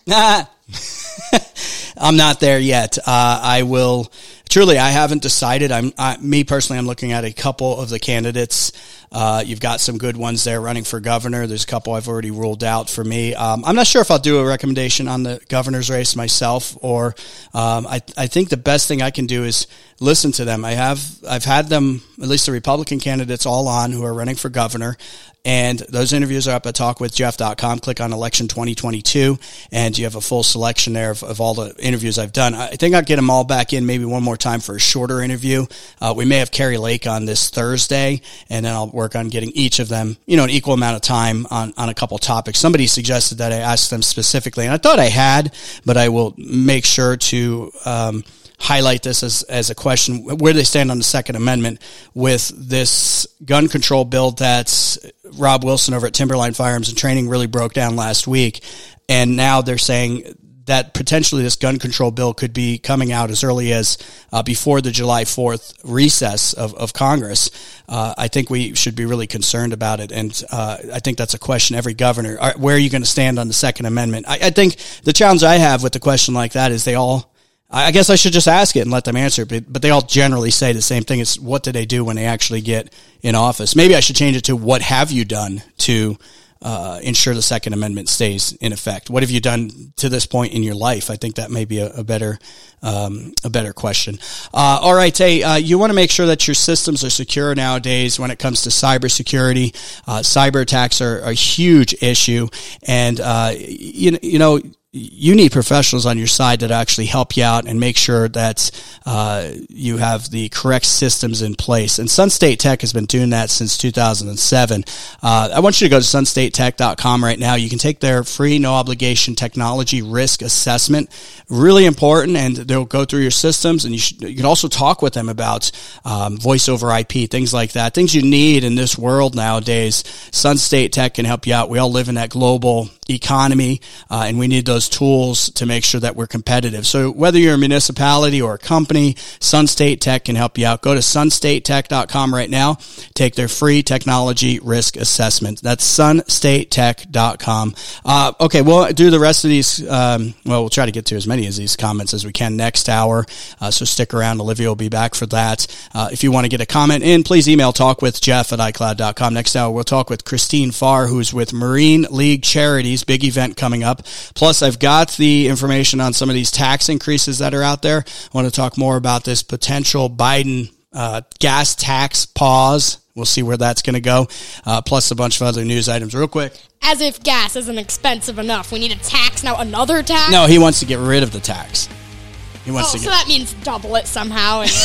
I'm not there yet. Uh, I will truly, I haven't decided. I'm, I, me personally, I'm looking at a couple of the candidates. Uh, you've got some good ones there running for governor. There's a couple I've already ruled out for me. Um, I'm not sure if I'll do a recommendation on the governor's race myself, or um, I, I think the best thing I can do is listen to them. I have, I've had them, at least the Republican candidates, all on who are running for governor. And those interviews are up at talk with jeff dot com. Click on election twenty twenty-two, and you have a full selection there of, of all the interviews I've done. I think I'll get them all back in maybe one more time for a shorter interview. Uh, we may have Carrie Lake on this Thursday, and then I'll work on getting each of them, you know, an equal amount of time on, on a couple topics. Somebody suggested that I ask them specifically, and I thought I had, but I will make sure to um, highlight this as, as a question, where they stand on the Second Amendment with this gun control bill that's Rob Wilson over at Timberline Firearms and Training really broke down last week. And now they're saying that potentially this gun control bill could be coming out as early as uh, before the July fourth recess of, of Congress. Uh, I think we should be really concerned about it. And uh, I think that's a question every governor, are, where are you going to stand on the Second Amendment? I, I think the challenge I have with a question like that is they all, I guess I should just ask it and let them answer, but, but they all generally say the same thing. It's what did they do when they actually get in office? Maybe I should change it to what have you done to uh, ensure the Second Amendment stays in effect? What have you done to this point in your life? I think that may be a, a better um, a better question. Uh, all right, hey, uh, you want to make sure that your systems are secure nowadays when it comes to cybersecurity. Uh, cyber attacks are, are a huge issue, and uh, you, you know, you need professionals on your side that actually help you out and make sure that uh, you have the correct systems in place. And Sun State Tech has been doing that since two thousand seven. Uh, I want you to go to sun state tech dot com right now. You can take their free, no-obligation technology risk assessment. Really important, and they'll go through your systems, and you, should, you can also talk with them about um, voice over I P, things like that, things you need in this world nowadays. Sun State Tech can help you out. We all live in that global economy, uh, and we need those tools to make sure that we're competitive. So whether you're a municipality or a company, Sun State Tech can help you out. Go to sun state tech dot com right now. Take their free technology risk assessment. That's sun state tech dot com. Uh, okay, we'll do the rest of these. Um, well, we'll try to get to as many of these comments as we can next hour. Uh, so stick around. Olivia will be back for that. Uh, if you want to get a comment in, please email talk with jeff at i cloud dot com. Next hour, we'll talk with Christine Farr, who's with Marine League Charities. Big event coming up. Plus, I've got the information on some of these tax increases that are out there. I want to talk more about this potential Biden uh, gas tax pause. We'll see where that's going to go. Uh, plus a bunch of other news items real quick. As if gas isn't expensive enough. We need a tax, now another tax? No, he wants to get rid of the tax. He wants oh, to get... so that means double it somehow. And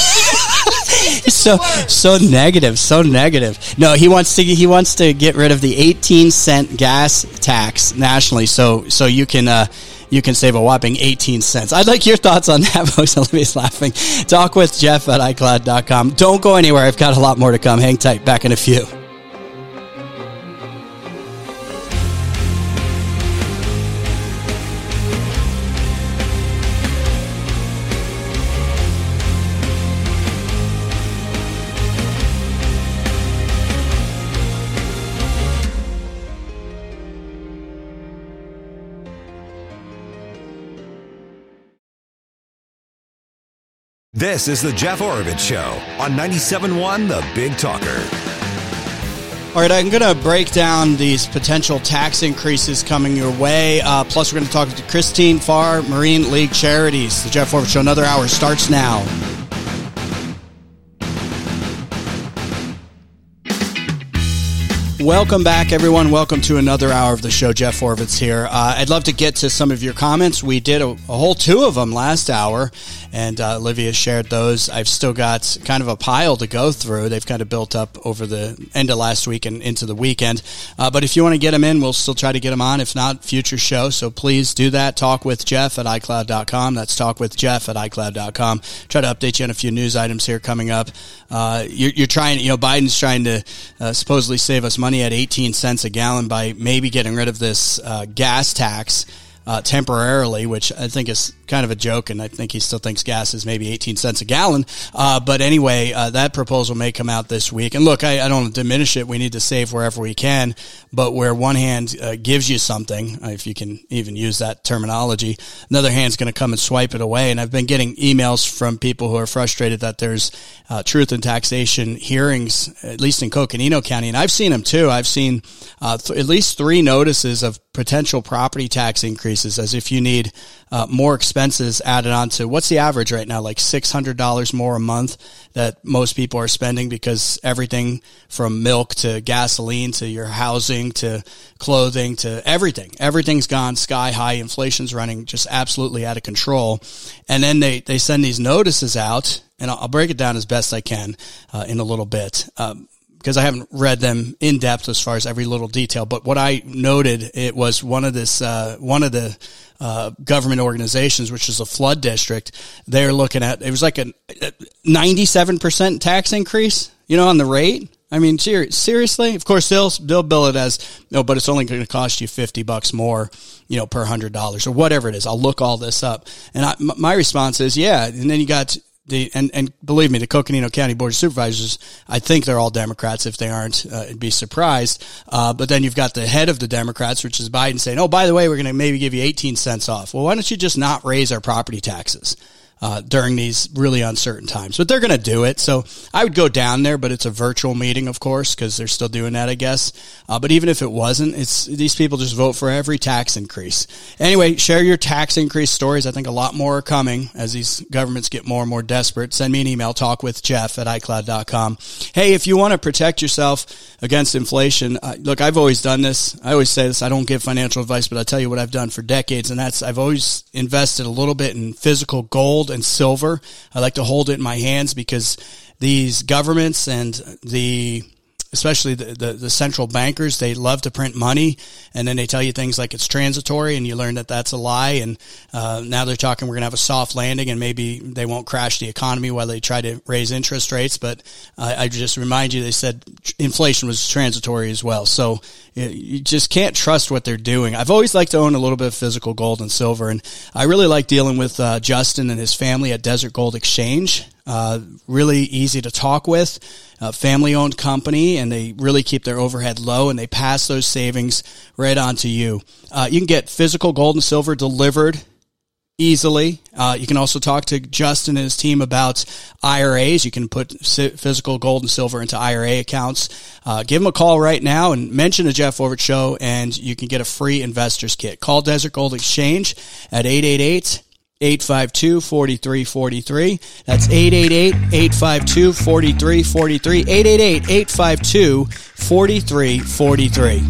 so so negative, so negative. No, he wants to he wants to get rid of the eighteen cent gas tax nationally, so so you can uh, you can save a whopping eighteen cents. I'd like your thoughts on that, folks. Olivia's laughing. Talk with Jeff at i cloud dot com. Don't go anywhere. I've got a lot more to come. Hang tight. Back in a few. This is the Jeff Oravits Show on ninety-seven point one The Big Talker. All right, I'm going to break down these potential tax increases coming your way. Uh, plus, we're going to talk to Christine Farr, Marine League Charities. The Jeff Oravits Show, another hour starts now. welcome back, everyone. Welcome to another hour of the show. Jeff Oravits here. Uh, I'd love to get to some of your comments. We did a, a whole two of them last hour, and uh, Olivia shared those. I've still got kind of a pile to go through. They've kind of built up over the end of last week and into the weekend. Uh, but if you want to get them in, we'll still try to get them on. If not, future show. So please do that. Talk with Jeff at i cloud dot com. That's talk with Jeff at i cloud dot com. Try to update you on a few news items here coming up. Uh, you're, you're trying, you know, Biden's trying to uh, supposedly save us money at eighteen cents a gallon by maybe getting rid of this uh, gas tax uh, temporarily, which I think is kind of a joke, and I think he still thinks gas is maybe eighteen cents a gallon. Uh, but anyway, uh, that proposal may come out this week. And look, I, I don't diminish it. We need to save wherever we can. But where one hand uh, gives you something, if you can even use that terminology, another hand's going to come and swipe it away. And I've been getting emails from people who are frustrated that there's uh, truth in taxation hearings, at least in Coconino County. And I've seen them too. I've seen uh, th- at least three notices of potential property tax increases, as if you need uh, more expenses added on to what's the average right now, like six hundred dollars more a month that most people are spending, because everything from milk to gasoline to your housing to clothing to everything, everything's gone sky high. Inflation's running just absolutely out of control. And then they, they send these notices out, and I'll, I'll break it down as best I can uh, in a little bit. Um, because I haven't read them in depth as far as every little detail. But what I noted, it was one of this, uh, one of the, uh, government organizations, which is a flood district. They're looking at, it was like a ninety-seven percent tax increase, you know, on the rate. I mean, ser- seriously? Of course, they'll, they'll bill it as, no, but it's only going to cost you fifty bucks more, you know, per hundred dollars or whatever it is. I'll look all this up. And I, m- my response is, yeah. And then you got, The, and, and believe me, the Coconino County Board of Supervisors, I think they're all Democrats. If they aren't, uh, I'd be surprised. Uh, but then you've got the head of the Democrats, which is Biden, saying, oh, by the way, we're going to maybe give you eighteen cents off. Well, why don't you just not raise our property taxes uh, during these really uncertain times? But they're going to do it. So I would go down there, but it's a virtual meeting, of course, because they're still doing that, I guess. Uh, but even if it wasn't, it's these people just vote for every tax increase. Anyway, share your tax increase stories. I think a lot more are coming as these governments get more and more desperate. Send me an email, talk with Jeff at i cloud dot com. Hey, if you want to protect yourself against inflation, uh, look, I've always done this. I always say this. I don't give financial advice, but I'll tell you what I've done for decades, and that's I've always invested a little bit in physical gold and silver. I like to hold it in my hands because these governments and the especially the, the, the central bankers, they love to print money, and then they tell you things like it's transitory, and you learn that that's a lie. And uh, now they're talking we're going to have a soft landing, and maybe they won't crash the economy while they try to raise interest rates. But uh, I just remind you, they said inflation was transitory as well. So you just can't trust what they're doing. I've always liked to own a little bit of physical gold and silver, and I really like dealing with uh, Justin and his family at Desert Gold Exchange. Uh, really easy to talk with, uh, family-owned company, and they really keep their overhead low, and they pass those savings right on to you. Uh, you can get physical gold and silver delivered easily. Uh, you can also talk to Justin and his team about I R As. You can put physical gold and silver into I R A accounts. Uh, give them a call right now and mention the Jeff Oravits Show, and you can get a free investor's kit. Call Desert Gold Exchange at eight eight eight, eight five two, four three four three. That's eight eight eight, eight five two, four three four three. eight eight eight, eight five two, four three four three.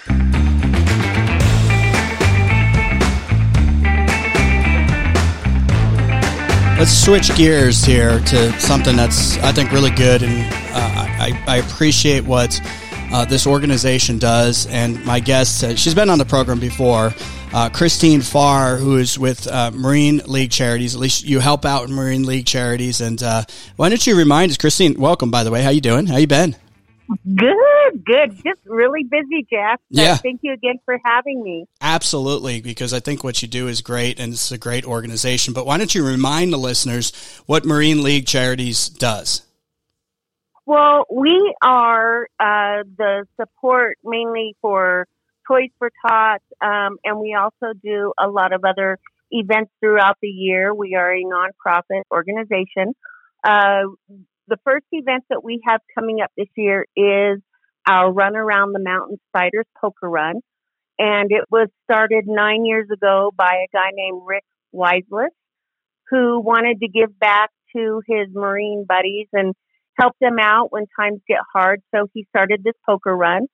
Let's switch gears here to something that's, I think, really good, and uh, I, I appreciate what uh, this organization does. And my guest, uh, she's been on the program before, uh, Christine Farr, who is with uh, Marine League Charities. At least you help out in Marine League Charities. And uh, why don't you remind us, Christine? Welcome, by the way. How you doing? How you been? Good, good. Just really busy, Jeff. Yeah. Thank you again for having me. Absolutely, because I think what you do is great, and it's a great organization. But why don't you remind the listeners what Marine League Charities does? Well, we are uh, the support mainly for Toys for Tots, um, and we also do a lot of other events throughout the year. We are a nonprofit organization. Uh, the first event that we have coming up this year is our Run Around the Mountain Spiders Poker Run. And it was started nine years ago by a guy named Rick Weisless, who wanted to give back to his Marine buddies and help them out when times get hard. So he started this poker run.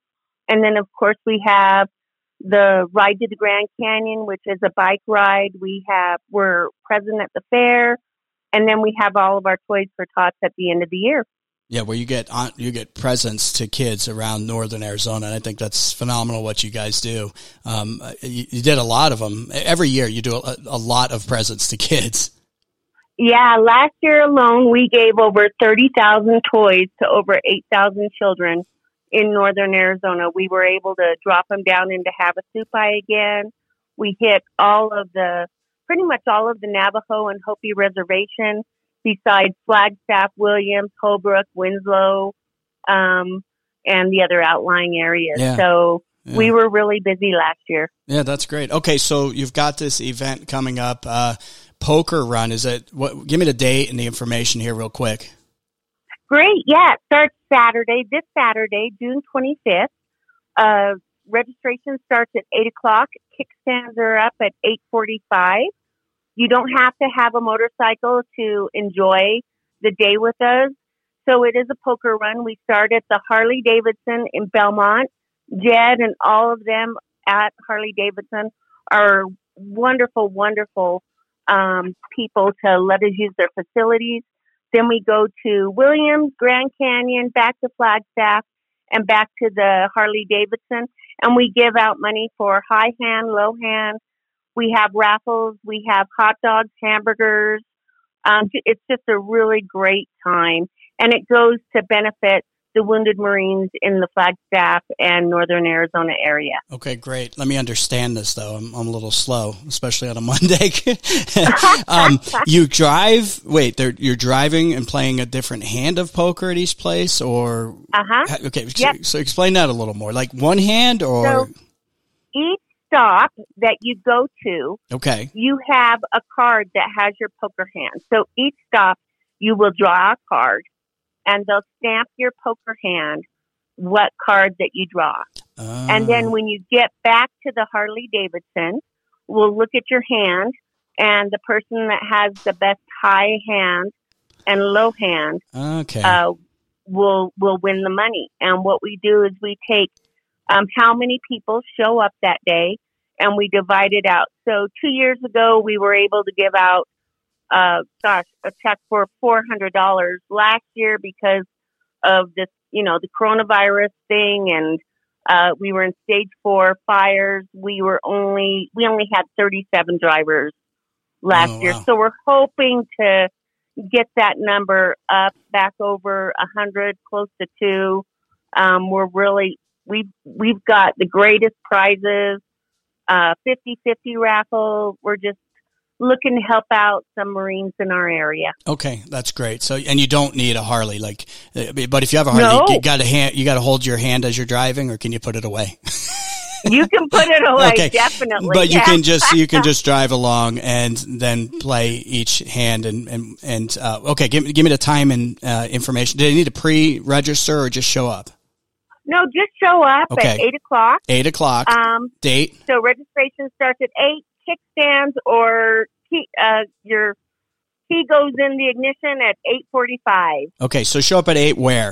And then, of course, we have the Ride to the Grand Canyon, which is a bike ride. We have, we're present at the fair. And then we have all of our Toys for Tots at the end of the year. Yeah, where you get on, you get presents to kids around northern Arizona, and I think that's phenomenal what you guys do. Um, you, you did a lot of them. Every year you do a, a lot of presents to kids. Yeah, last year alone we gave over thirty thousand toys to over eight thousand children in northern Arizona. We were able to drop them down into Havasupai again. We hit all of the, pretty much all of the Navajo and Hopi reservation, besides Flagstaff, Williams, Holbrook, Winslow, um, and the other outlying areas. Yeah. So yeah. we were really busy last year. Yeah, that's great. Okay, so you've got this event coming up, uh, Poker Run. Is it? What? Give me the date and the information here real quick. Great. Yeah, it starts Saturday, this Saturday, June twenty-fifth. Uh, registration starts at eight o'clock. Kickstands are up at eight forty-five. You don't have to have a motorcycle to enjoy the day with us. So it is a poker run. We start at the Harley Davidson in Belmont. Jed and all of them at Harley Davidson are wonderful, wonderful um, people to let us use their facilities. Then we go to Williams, Grand Canyon, back to Flagstaff, and back to the Harley Davidson. And we give out money for high hand, low hand. We have raffles. We have hot dogs, hamburgers. Um, it's just a really great time. And it goes to benefit the wounded Marines in the Flagstaff and northern Arizona area. Okay, great. Let me understand this, though. I'm, I'm a little slow, especially on a Monday. um, you drive, wait, you're driving and playing a different hand of poker at each place? Or Uh-huh. Okay, yep. so, so explain that a little more. Like one hand or? So each stop that you go to, okay, you have a card that has your poker hand. So each stop, you will draw a card, and they'll stamp your poker hand, what card that you draw. Uh. And then when you get back to the Harley Davidson, we'll look at your hand, and the person that has the best high hand and low hand okay. uh, will will win the money. And what we do is we take um, how many people show up that day, and we divide it out. So two years ago, we were able to give out Uh, gosh, a check for four hundred dollars. Last year, because of this, you know, the coronavirus thing, and uh, we were in stage four fires. We were only, we only had thirty-seven drivers last oh, year. wow. So we're hoping to get that number up back over a hundred, close to two. Um, we're really, we've, we've got the greatest prizes, uh, fifty-fifty raffle. We're just looking to help out some Marines in our area. Okay, that's great. So, and you don't need a Harley, like, but if you have a Harley, no. you, you got to hand, you got to hold your hand as you're driving, or can you put it away? You can put it away, okay. definitely. But you yeah. can just you can just drive along and then play each hand and and and uh, okay. Give me give me the time and uh, information. Do they need to pre-register or just show up? No, just show up okay. at eight o'clock. Eight o'clock. Um, date. So registration starts at eight. Kickstands or key, uh, your key goes in the ignition at eight forty-five. Okay, so show up at eight where?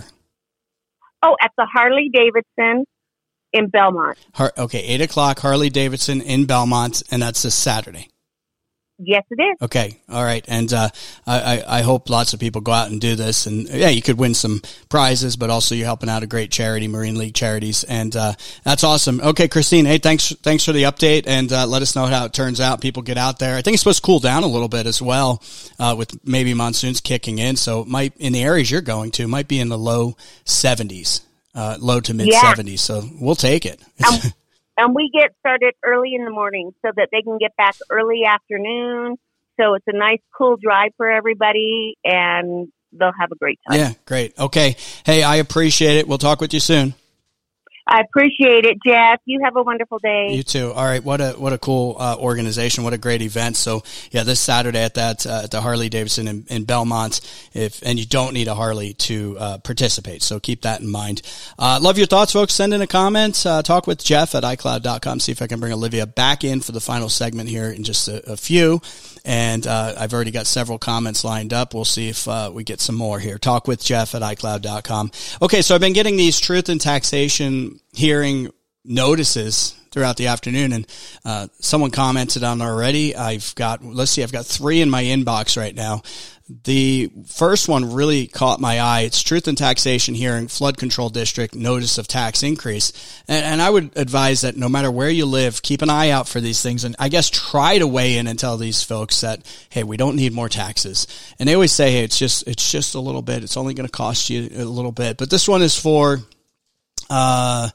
Oh, at the Harley Davidson in Belmont. Har- okay, eight o'clock, Harley Davidson in Belmont, and that's this Saturday. Yes, it is. Okay, all right, and uh, I, I hope lots of people go out and do this, and yeah, you could win some prizes, but also you're helping out a great charity, Marine League Charities, and uh, that's awesome. Okay, Christine, hey, thanks, thanks for the update, and uh, let us know how it turns out. People get out there. I think it's supposed to cool down a little bit as well, uh, with maybe monsoons kicking in. So it might in the areas you're going to might be in the low seventies, uh, low to mid seventies. So we'll take it. Um, And we get started early in the morning so that they can get back early afternoon. So it's a nice, cool drive for everybody, and they'll have a great time. Yeah, great. Okay. Hey, I appreciate it. We'll talk with you soon. I appreciate it, Jeff. You have a wonderful day. You too. All right. What a what a cool uh, organization. What a great event. So yeah, this Saturday at that uh, at the Harley Davidson in, in Belmont. If and you don't need a Harley to uh, participate. So keep that in mind. Uh, love your thoughts, folks. Send in a comment. Uh, talk with Jeff at i cloud dot com. See if I can bring Olivia back in for the final segment here in just a, a few. And uh, I've already got several comments lined up. We'll see if uh, we get some more here. Talk with Jeff at i cloud dot com. Okay, so I've been getting these truth and taxation hearing notices throughout the afternoon, and uh, someone commented on already. I've got, let's see, I've got three in my inbox right now. The first one really caught my eye. It's Truth in Taxation hearing, flood control district, notice of tax increase. And, and I would advise that no matter where you live, keep an eye out for these things, and I guess try to weigh in and tell these folks that, hey, we don't need more taxes. And they always say, hey, it's just, it's just a little bit. It's only going to cost you a little bit. But this one is for, uh,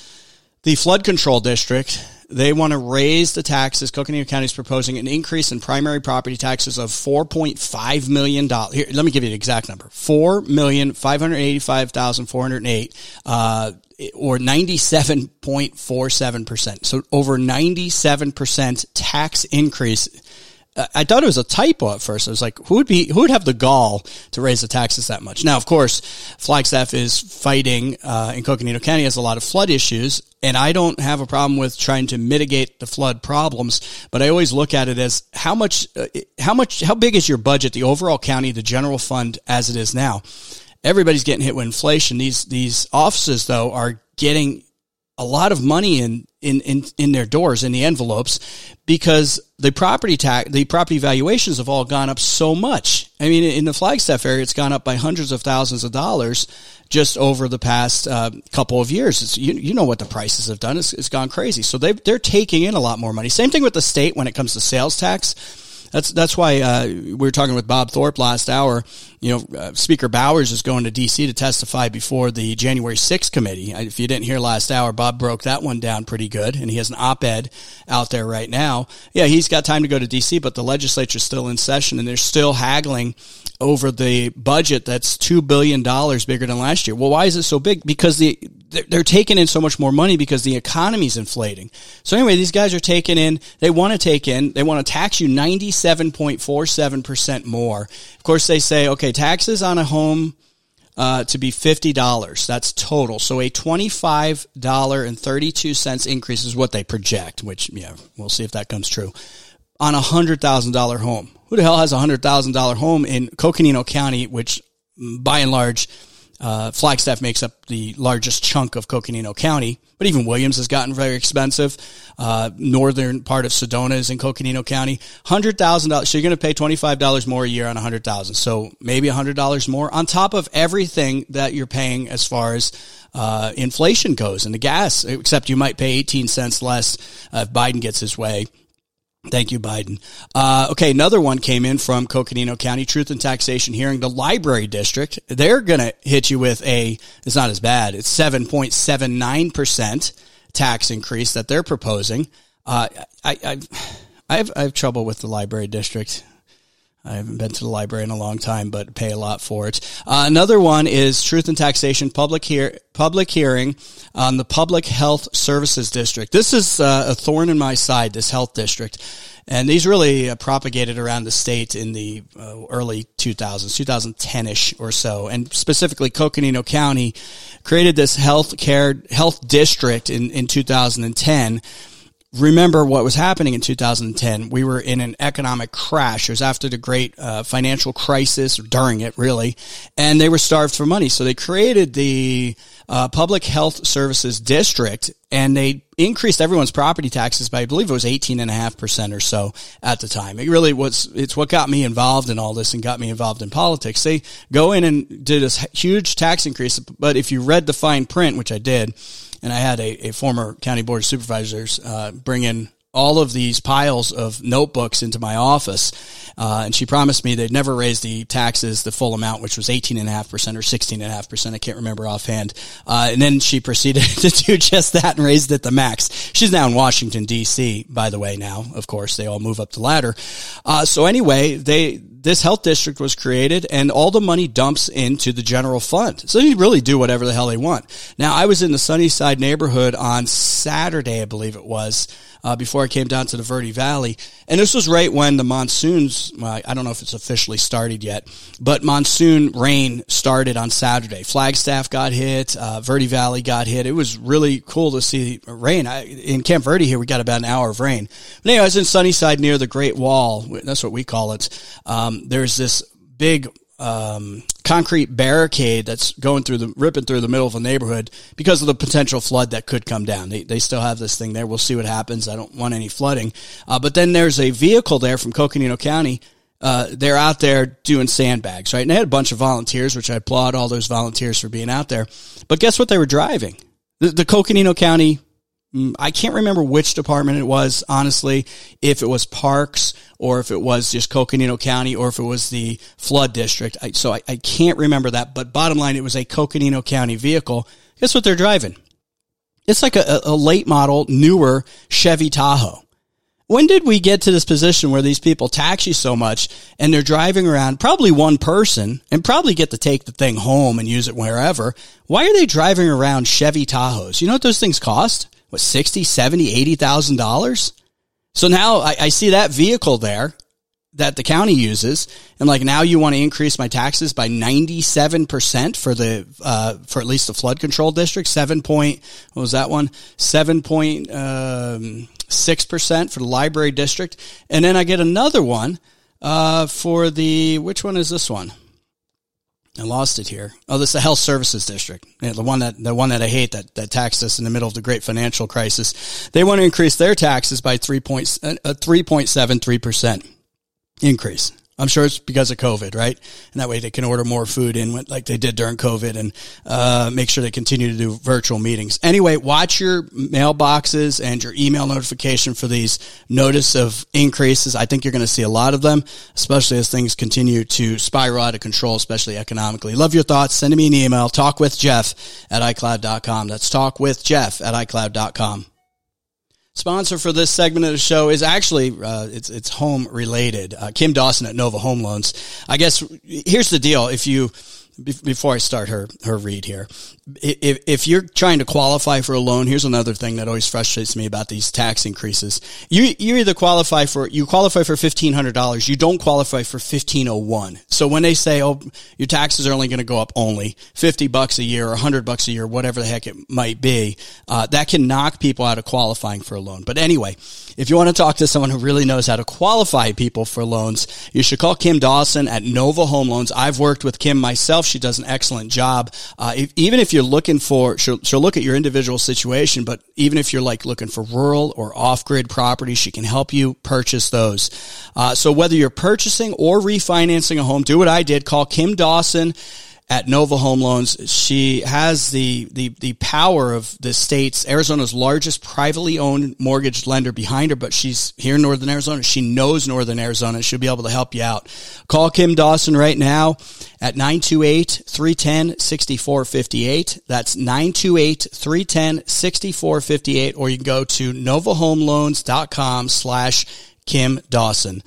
the flood control district. They want to raise the taxes. Coconino County is proposing an increase in primary property taxes of four point five million dollars. Here, let me give you the exact number. four million five hundred eighty-five thousand four hundred eight, uh, or ninety-seven point four seven percent. So over ninety-seven percent tax increase. I thought it was a typo at first. I was like, who would be, who would have the gall to raise the taxes that much? Now, of course, Flagstaff is fighting, uh, in Coconino County has a lot of flood issues, and I don't have a problem with trying to mitigate the flood problems, but I always look at it as how much, uh, how much, how big is your budget, the overall county, the general fund as it is now? Everybody's getting hit with inflation. These, these offices though are getting a lot of money in, in, in, in their doors, in the envelopes, because the property tax, the property valuations have all gone up so much. I mean, in the Flagstaff area, it's gone up by hundreds of thousands of dollars just over the past uh, couple of years. It's, you, you know what the prices have done. It's, it's gone crazy. So they they're taking in a lot more money. Same thing with the state when it comes to sales tax. That's that's why uh, we were talking with Bob Thorpe last hour. You know, uh, Speaker Bowers is going to D C to testify before the January sixth committee. If you didn't hear last hour, Bob broke that one down pretty good, and he has an op-ed out there right now. Yeah, he's got time to go to D C, but the legislature's still in session, and they're still haggling over the budget that's two billion dollars bigger than last year. Well, why is it so big? Because the they're taking in so much more money because the economy's inflating. So anyway, these guys are taking in, they want to take in, they want to tax you ninety-seven point four seven percent more. Of course, they say, okay, taxes on a home uh, to be fifty dollars. That's total. So a twenty-five dollars and thirty-two cents increase is what they project, which, yeah, we'll see if that comes true, on a one hundred thousand dollars home. Who the hell has a one hundred thousand dollars home in Coconino County, which by and large, Uh, Flagstaff makes up the largest chunk of Coconino County, but even Williams has gotten very expensive. Uh, northern part of Sedona is in Coconino County. one hundred thousand dollars. So you're going to pay twenty-five dollars more a year on one hundred thousand dollars. So maybe one hundred dollars more on top of everything that you're paying as far as uh, inflation goes and the gas, except you might pay eighteen cents less uh, if Biden gets his way. Thank you, Biden. Uh, okay, another one came in from Coconino County, Truth in Taxation hearing, the library district. They're going to hit you with a, it's not as bad, it's seven point seven nine percent tax increase that they're proposing. Uh, I, I, I have, I have trouble with the library district. I haven't been to the library in a long time, but pay a lot for it. Uh, another one is Truth in Taxation public hear public hearing on the Public Health Services District. This is uh, a thorn in my side, this health district. And these really uh, propagated around the state in the uh, early two thousands, twenty ten-ish or so. And specifically, Coconino County created this health care, health district in, in two thousand ten. Remember what was happening in two thousand ten. We were in an economic crash. It was after the great uh, financial crisis, or during it, really, and they were starved for money. So they created the uh, Public Health Services District, and they increased everyone's property taxes by, I believe it was eighteen point five percent or so at the time. It really was, it's what got me involved in all this and got me involved in politics. They go in and did this huge tax increase, but if you read the fine print, which I did, and I had a, a former county board of supervisors uh, bring in all of these piles of notebooks into my office, uh, and she promised me they'd never raise the taxes the full amount, which was eighteen point five percent or sixteen point five percent. I can't remember offhand. Uh, and then she proceeded to do just that and raised it the max. She's now in Washington, D C, by the way, now. Of course, they all move up the ladder. Uh, so anyway, they... This health district was created, and all the money dumps into the general fund. So they really do whatever the hell they want. Now, I was in the Sunnyside neighborhood on Saturday, I believe it was, uh, before I came down to the Verde Valley. And this was right when the monsoons, well, I don't know if it's officially started yet, but monsoon rain started on Saturday. Flagstaff got hit, uh, Verde Valley got hit. It was really cool to see rain. I, in Camp Verde here, we got about an hour of rain. But anyway, I was in Sunnyside near the Great Wall. That's what we call it. Um, there's this big um, concrete barricade that's going through the, ripping through the middle of a neighborhood because of the potential flood that could come down. They, they still have this thing there. We'll see what happens. I don't want any flooding. Uh, but then there's a vehicle there from Coconino County. Uh, they're out there doing sandbags, right? And they had a bunch of volunteers, which I applaud all those volunteers for being out there. But guess what they were driving? The, the Coconino County, I can't remember which department it was, honestly, if it was Parks or if it was just Coconino County or if it was the flood district. I, so I, I can't remember that. But bottom line, it was a Coconino County vehicle. Guess what they're driving? It's like a, a late model, newer Chevy Tahoe. When did we get to this position where these people tax you so much and they're driving around, probably one person, and probably get to take the thing home and use it wherever? Why are they driving around Chevy Tahoes? You know what those things cost? What, sixty, seventy, eighty thousand dollars? So now I, I see that vehicle there that the county uses, and like, now you want to increase my taxes by ninety-seven percent for the, uh, for at least the flood control district, seven point, what was that one? seven point, um, six percent for the library district. And then I get another one, uh, for the, which one is this one? I lost it here. Oh, this is the health services district. Yeah, the one that, the one that I hate that, that taxed us in the middle of the great financial crisis. They want to increase their taxes by three point, uh, three point seven three percent. Increase. I'm sure it's because of COVID, right? And that way they can order more food in like they did during COVID and uh make sure they continue to do virtual meetings. Anyway, watch your mailboxes and your email notification for these notice of increases. I think you're going to see a lot of them, especially as things continue to spiral out of control, especially economically. Love your thoughts. Send me an email, talkwithjeff at icloud dot com. That's talkwithjeff at icloud dot com. Sponsor for this segment of the show is actually, uh, it's, it's home related. Uh, Kim Dawson at Nova Home Loans. I guess here's the deal. If you, before I start her, her read here, if, if you're trying to qualify for a loan, here's another thing that always frustrates me about these tax increases. You, you either qualify for, you qualify for fifteen hundred dollars. You don't qualify for fifteen oh one. So when they say, oh, your taxes are only going to go up only fifty bucks a year or one hundred bucks a year, whatever the heck it might be, uh, that can knock people out of qualifying for a loan. But anyway, if you want to talk to someone who really knows how to qualify people for loans, you should call Kim Dawson at Nova Home Loans. I've worked with Kim myself. She does an excellent job. Uh, if, even if you're looking for, she'll, she'll look at your individual situation, but even if you're like looking for rural or off-grid properties, she can help you purchase those. Uh, so whether you're purchasing or refinancing a home, do what I did. Call Kim Dawson at Nova Home Loans. She has the, the, the power of the state's, Arizona's largest privately owned mortgage lender behind her, but she's here in Northern Arizona. She knows Northern Arizona. She'll be able to help you out. Call Kim Dawson right now at nine two eight, three one zero, six four five eight. That's nine two eight, three one zero, six four five eight, or you can go to novahomeloans.com slash Kim Dawson.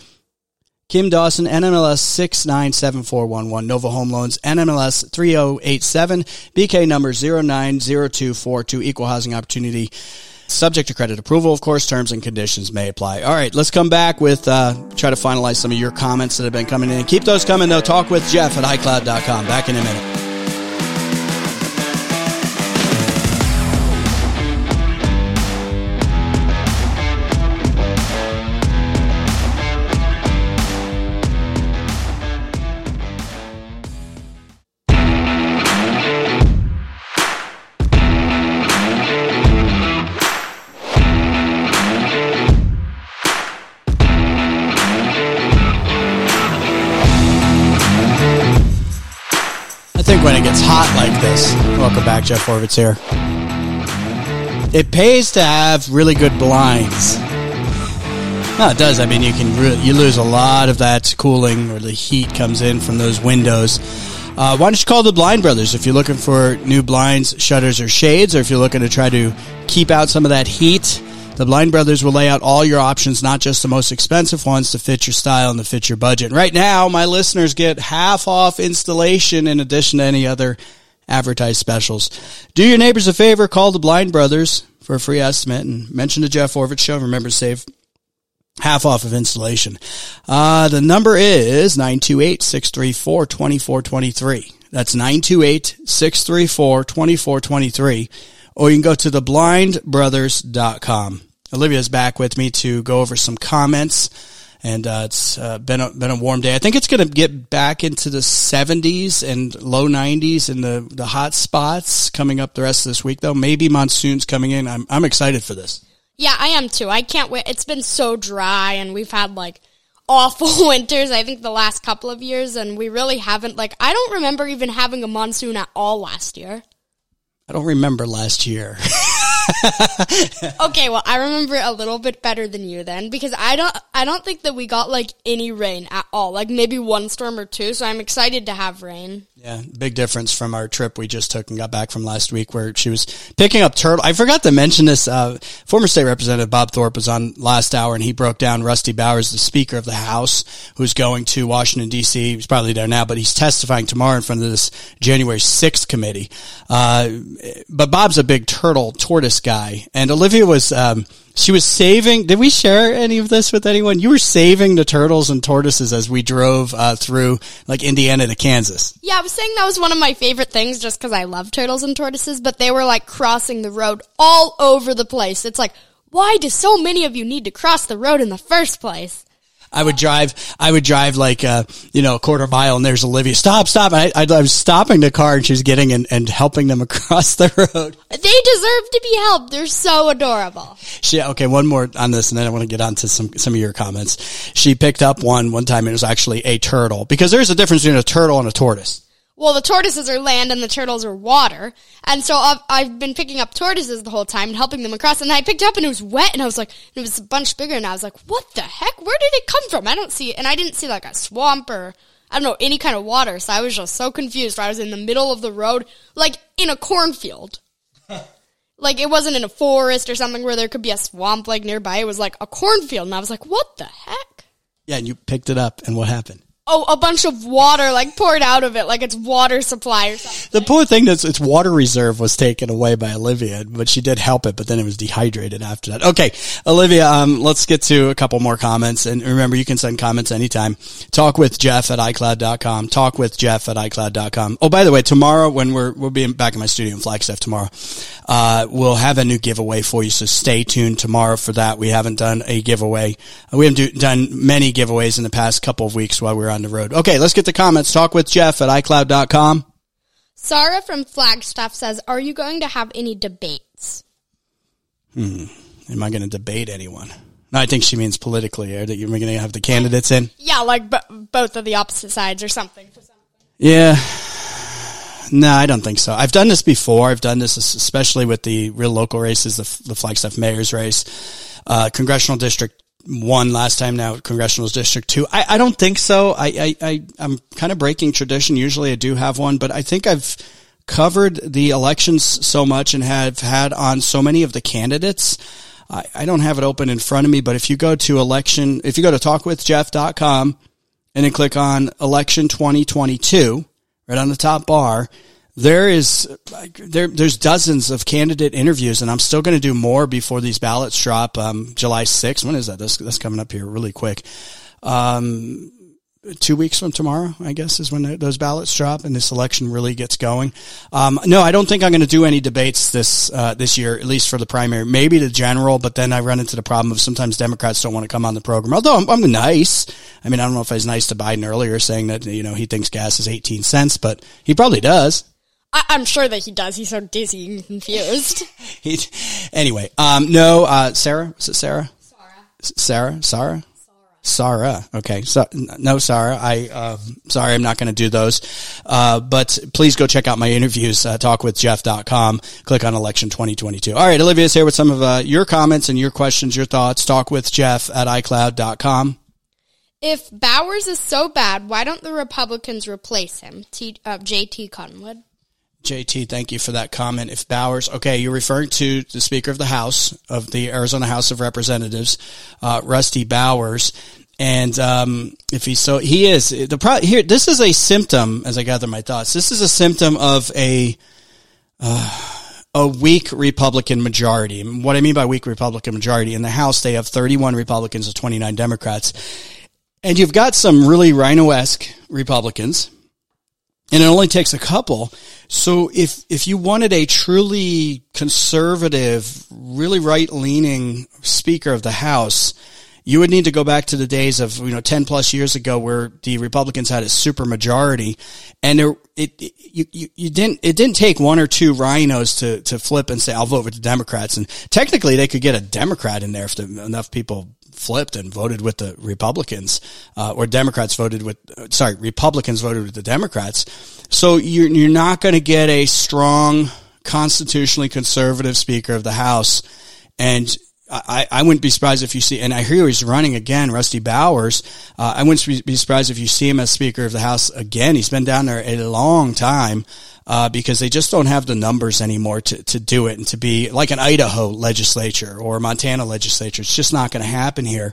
Kim Dawson, N M L S six nine seven four one one, Nova Home Loans, N M L S three oh eight seven, B K number zero nine zero two four two, Equal Housing Opportunity. Subject to credit approval, of course, terms and conditions may apply. All right, let's come back with, uh, try to finalize some of your comments that have been coming in. Keep those coming, though. Talk with Jeff at iCloud dot com. Back in a minute. When it gets hot like this, welcome back, Jeff Horvitz here. It pays to have really good blinds. No, it does. I mean, you can re- you lose a lot of that cooling, or the heat comes in from those windows. Uh, why don't you call the Blind Brothers if you're looking for new blinds, shutters, or shades, or if you're looking to try to keep out some of that heat. The Blind Brothers will lay out all your options, not just the most expensive ones, to fit your style and to fit your budget. And right now, my listeners get half off installation in addition to any other advertised specials. Do your neighbors a favor, call the Blind Brothers for a free estimate and mention the Jeff Horvitz Show. Remember to save half off of installation. Uh, the number is nine two eight, six three four, two four two three. That's nine two eight, six three four, two four two three. Or you can go to the blind brothers dot com. Olivia's back with me to go over some comments And uh, it's uh, been a, been a warm day. I think it's going to get back into the seventies and low nineties in the, the hot spots coming up the rest of this week, though. Maybe monsoon's coming in. I'm I'm excited for this. Yeah, I am too. I can't wait. It's been so dry, and we've had like awful winters, I think, the last couple of years, and we really haven't, like, I don't remember even having a monsoon at all last year. I don't remember last year. Okay, well, I remember it a little bit better than you then, because I don't I don't think that we got, like, any rain at all. Like, maybe one storm or two, so I'm excited to have rain. Yeah, big difference from our trip we just took and got back from last week, where she was picking up turtle. I forgot to mention this. Uh, former state representative Bob Thorpe was on last hour, and he broke down Rusty Bowers, the Speaker of the House, who's going to Washington, D C He's probably there now, but he's testifying tomorrow in front of this January sixth committee. Uh, but Bob's a big turtle tortoise guy, and Olivia was, um, she was saving, did we share any of this with anyone? You were saving the turtles and tortoises as we drove uh, through, like, Indiana to Kansas. Yeah, I was saying that was one of my favorite things just because I love turtles and tortoises, but they were, like, crossing the road all over the place. It's like, why do so many of you need to cross the road in the first place? I would drive, I would drive like, uh, you know, a quarter mile, and there's Olivia. Stop, stop. I, I, I was stopping the car, and she was getting and, and helping them across the road. They deserve to be helped. They're so adorable. She, okay, one more on this, and then I want to get on to some, some of your comments. She picked up one, one time, and it was actually a turtle, because there's a difference between a turtle and a tortoise. Well, the tortoises are land and the turtles are water. And so I've, I've been picking up tortoises the whole time and helping them across. And I picked it up and it was wet, and I was like, it was a bunch bigger. And I was like, what the heck? Where did it come from? I don't see it. And I didn't see like a swamp or, I don't know, any kind of water. So I was just so confused. I was in the middle of the road, like in a cornfield. Like it wasn't in a forest or something where there could be a swamp like nearby. It was like a cornfield. And I was like, what the heck? Yeah, and you picked it up, and what happened? Oh, a bunch of water, like, poured out of it, like it's water supply or something. The poor thing is its water reserve was taken away by Olivia, but she did help it, but then it was dehydrated after that. Okay, Olivia, um, let's get to a couple more comments. And remember, you can send comments anytime. Talk with Jeff at i cloud dot com. Talk with Jeff at i cloud dot com. Oh, by the way, tomorrow, when we're, we'll be back in my studio in Flagstaff tomorrow, uh, we'll have a new giveaway for you, so stay tuned tomorrow for that. We haven't done a giveaway. We haven't do, done many giveaways in the past couple of weeks while we were on the road. Okay, let's get the comments. Talk with Jeff at i cloud dot com. Sarah from Flagstaff says, are you going to have any debates? Hmm. Am I going to debate anyone? No, I think she means politically. Are that you're going to have the candidates in? Yeah, like b- both of the opposite sides or something. For something. Yeah. No, I don't think so. I've done this before. I've done this especially with the real local races, the, the Flagstaff mayor's race, uh, congressional district one last time, now congressional district two. I, I don't think so. I, I, I, I'm kind of breaking tradition. Usually I do have one, but I think I've covered the elections so much and have had on so many of the candidates. I, I don't have it open in front of me, but if you go to election, if you go to talk with jeff dot com and then click on election twenty twenty-two, right on the top bar, there is, there, there's dozens of candidate interviews, and I'm still going to do more before these ballots drop, um, July sixth. When is that? That's, that's coming up here really quick. Um, two weeks from tomorrow, I guess, is when those ballots drop and this election really gets going. Um, no, I don't think I'm going to do any debates this, uh, this year, at least for the primary, maybe the general, but then I run into the problem of sometimes Democrats don't want to come on the program. Although I'm, I'm nice. I mean, I don't know if I was nice to Biden earlier saying that, you know, he thinks gas is eighteen cents, but he probably does. I- I'm sure that he does. He's so dizzy and confused. he, anyway, um, no, uh, Sarah, was it Sarah? Sarah. Sarah? Sarah? Sarah. Okay. So, no, Sarah. I, uh, sorry, I'm not going to do those. Uh, but please go check out my interviews, uh, talk with jeff dot com. Click on election twenty twenty-two. All right. Olivia's here with some of, uh, your comments and your questions, your thoughts. Talk with Jeff at i cloud dot com. If Bowers is so bad, why don't the Republicans replace him? T, uh, J T Conwood. J T, thank you for that comment. If Bowers, okay, you're referring to the Speaker of the House, of the Arizona House of Representatives, uh, Rusty Bowers. And, um, if he's so, he is, the pro, here, this is a symptom, as I gather my thoughts, this is a symptom of a, uh, a weak Republican majority. And what I mean by weak Republican majority, in the House, they have thirty-one Republicans and twenty-nine Democrats. And you've got some really Rhino-esque Republicans. And it only takes a couple. So if, if you wanted a truly conservative, really right-leaning Speaker of the House, You would need to go back to the days of, you know, ten plus years ago where the Republicans had a super majority, and there, it, it you, you, you didn't, it didn't take one or two rhinos to, to flip and say, I'll vote with the Democrats. And technically they could get a Democrat in there if the, enough people flipped and voted with the Republicans, uh, or Democrats voted with, sorry, Republicans voted with the Democrats. So you're, you're not going to get a strong constitutionally conservative Speaker of the House. And I, I wouldn't be surprised if you see, and I hear he's running again, Rusty Bowers. Uh, I wouldn't be surprised if you see him as Speaker of the House again. He's been down there a long time, uh, because they just don't have the numbers anymore to, to do it and to be like an Idaho legislature or a Montana legislature. It's just not going to happen here.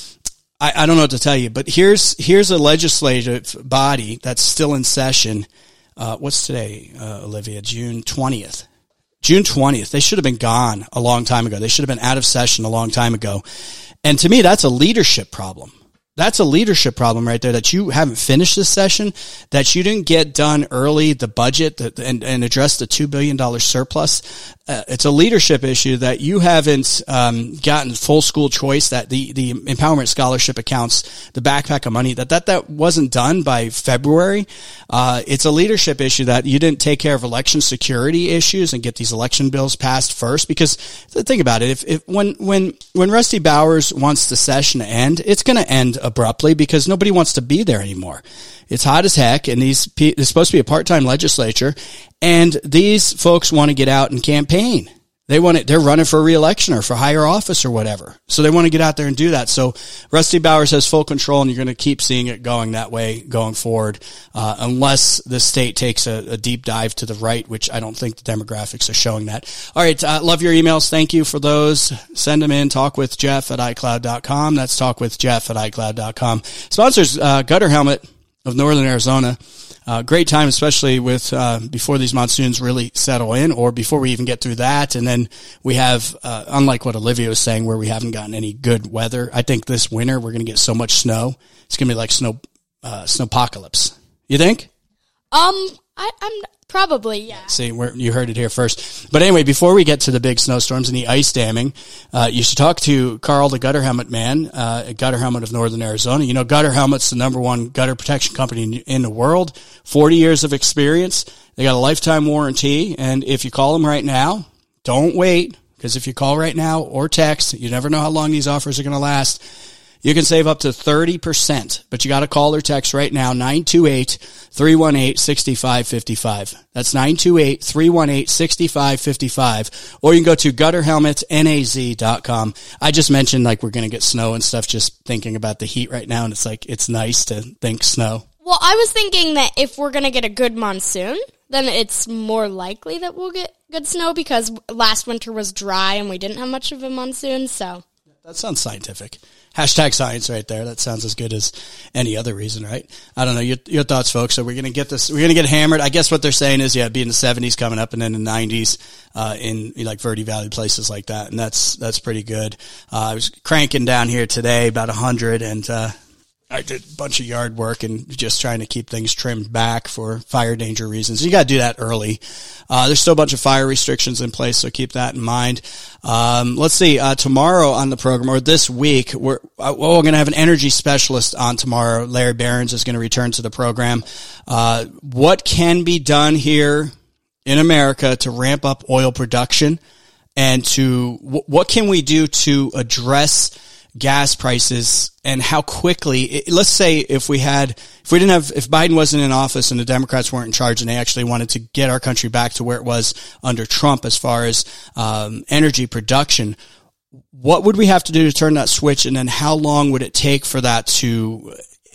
I, I don't know what to tell you, but here's, here's a legislative body that's still in session. Uh, what's today, uh, Olivia? June twentieth. June twentieth. They should have been gone a long time ago. They should have been out of session a long time ago. And to me, that's a leadership problem. That's a leadership problem right there, that you haven't finished this session, that you didn't get done early the budget that, and, and address the two billion dollars surplus. Uh, it's a leadership issue that you haven't um, gotten full school choice, that the, the empowerment scholarship accounts, the backpack of money, that that, that wasn't done by February. Uh, it's a leadership issue that you didn't take care of election security issues and get these election bills passed first. Because think about it. If, if when, when, when Rusty Bowers wants the session to end, it's going to end abruptly because nobody wants to be there anymore. It's hot as heck, and these it's supposed to be a part-time legislature, and these folks want to get out and campaign. They want it. They're running for re-election or for higher office or whatever. So they want to get out there and do that. So Rusty Bowers has full control, and you're going to keep seeing it going that way going forward, uh, unless the state takes a, a deep dive to the right, which I don't think the demographics are showing that. All right. Uh, love your emails. Thank you for those. Send them in. Talk with Jeff at iCloud dot com. That's talk with Jeff at iCloud dot com. Sponsors, uh, Gutter Helmet of Northern Arizona. Uh, great time, especially with, uh, before these monsoons really settle in, or before we even get through that. And then we have, uh, unlike what Olivia was saying, where we haven't gotten any good weather. I think this winter we're going to get so much snow. It's going to be like snow, uh, snowpocalypse. You think? Um, I, I'm probably, yeah. See, we're, you heard it here first. But anyway, before we get to the big snowstorms and the ice damming, uh, you should talk to Carl, the Gutter Helmet man, uh, at Gutter Helmet of Northern Arizona. You know, Gutter Helmet's the number one gutter protection company in, in the world. forty years of experience. They got a lifetime warranty. And if you call them right now, don't wait, because if you call right now or text, you never know how long these offers are going to last. You can save up to thirty percent, but you got to call or text right now, nine two eight, three one eight, six five five five. That's nine two eight, three one eight, six five five five. Or you can go to gutter helmet n a z dot com. I just mentioned like we're going to get snow and stuff, just thinking about the heat right now, and it's like, it's nice to think snow. Well, I was thinking that if we're going to get a good monsoon, then it's more likely that we'll get good snow, because last winter was dry and we didn't have much of a monsoon, so. That sounds scientific. Hashtag science right there. That sounds as good as any other reason, right? I don't know. Your, your thoughts, folks. So we're going to get this, we're going to get hammered. I guess what they're saying is, yeah, it'd be in the seventies coming up, and then the nineties, uh, in like Verde Valley, places like that. And that's, that's pretty good. Uh, I was cranking down here today about a hundred, and, uh, I did a bunch of yard work and just trying to keep things trimmed back for fire danger reasons. You got to do that early. Uh, there's still a bunch of fire restrictions in place, so keep that in mind. Um, let's see, uh, tomorrow on the program, or this week, we're, uh, well, we're going to have an energy specialist on tomorrow. Larry Behrens is going to return to the program. Uh, what can be done here in America to ramp up oil production, and to, w- what can we do to address gas prices, and how quickly, let's say if we had, if we didn't have, if Biden wasn't in office and the Democrats weren't in charge and they actually wanted to get our country back to where it was under Trump as far as um, energy production, what would we have to do to turn that switch, and then how long would it take for that to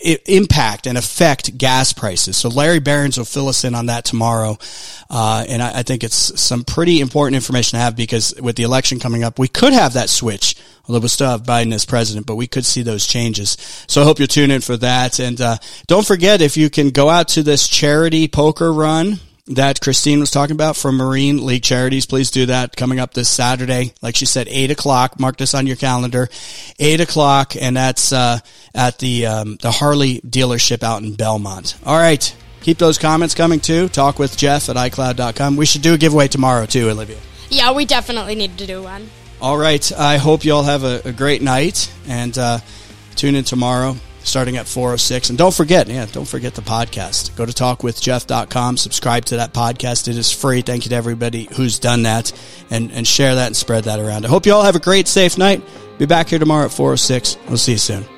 impact and affect gas prices? So Larry Behrens will fill us in on that tomorrow. Uh, and I, I think it's some pretty important information to have, because with the election coming up, we could have that switch, although we'll still have Biden as president, but we could see those changes. So I hope you'll tune in for that. And, uh, don't forget, if you can go out to this charity poker run that Christine was talking about for Marine League Charities, please do that, coming up this Saturday. Like she said, eight o'clock. Mark this on your calendar. eight o'clock, and that's uh at the um the Harley dealership out in Belmont. All right. Keep those comments coming, too. Talk with Jeff at iCloud dot com. We should do a giveaway tomorrow, too, Olivia. Yeah, we definitely need to do one. All right. I hope you all have a, a great night, and uh, tune in tomorrow starting at four oh six. And don't forget, yeah, don't forget the podcast. Go to talk with jeff dot com, subscribe to that podcast. It is free. Thank you to everybody who's done that, and, and share that and spread that around. I hope you all have a great, safe night. Be back here tomorrow at four oh six. We'll see you soon.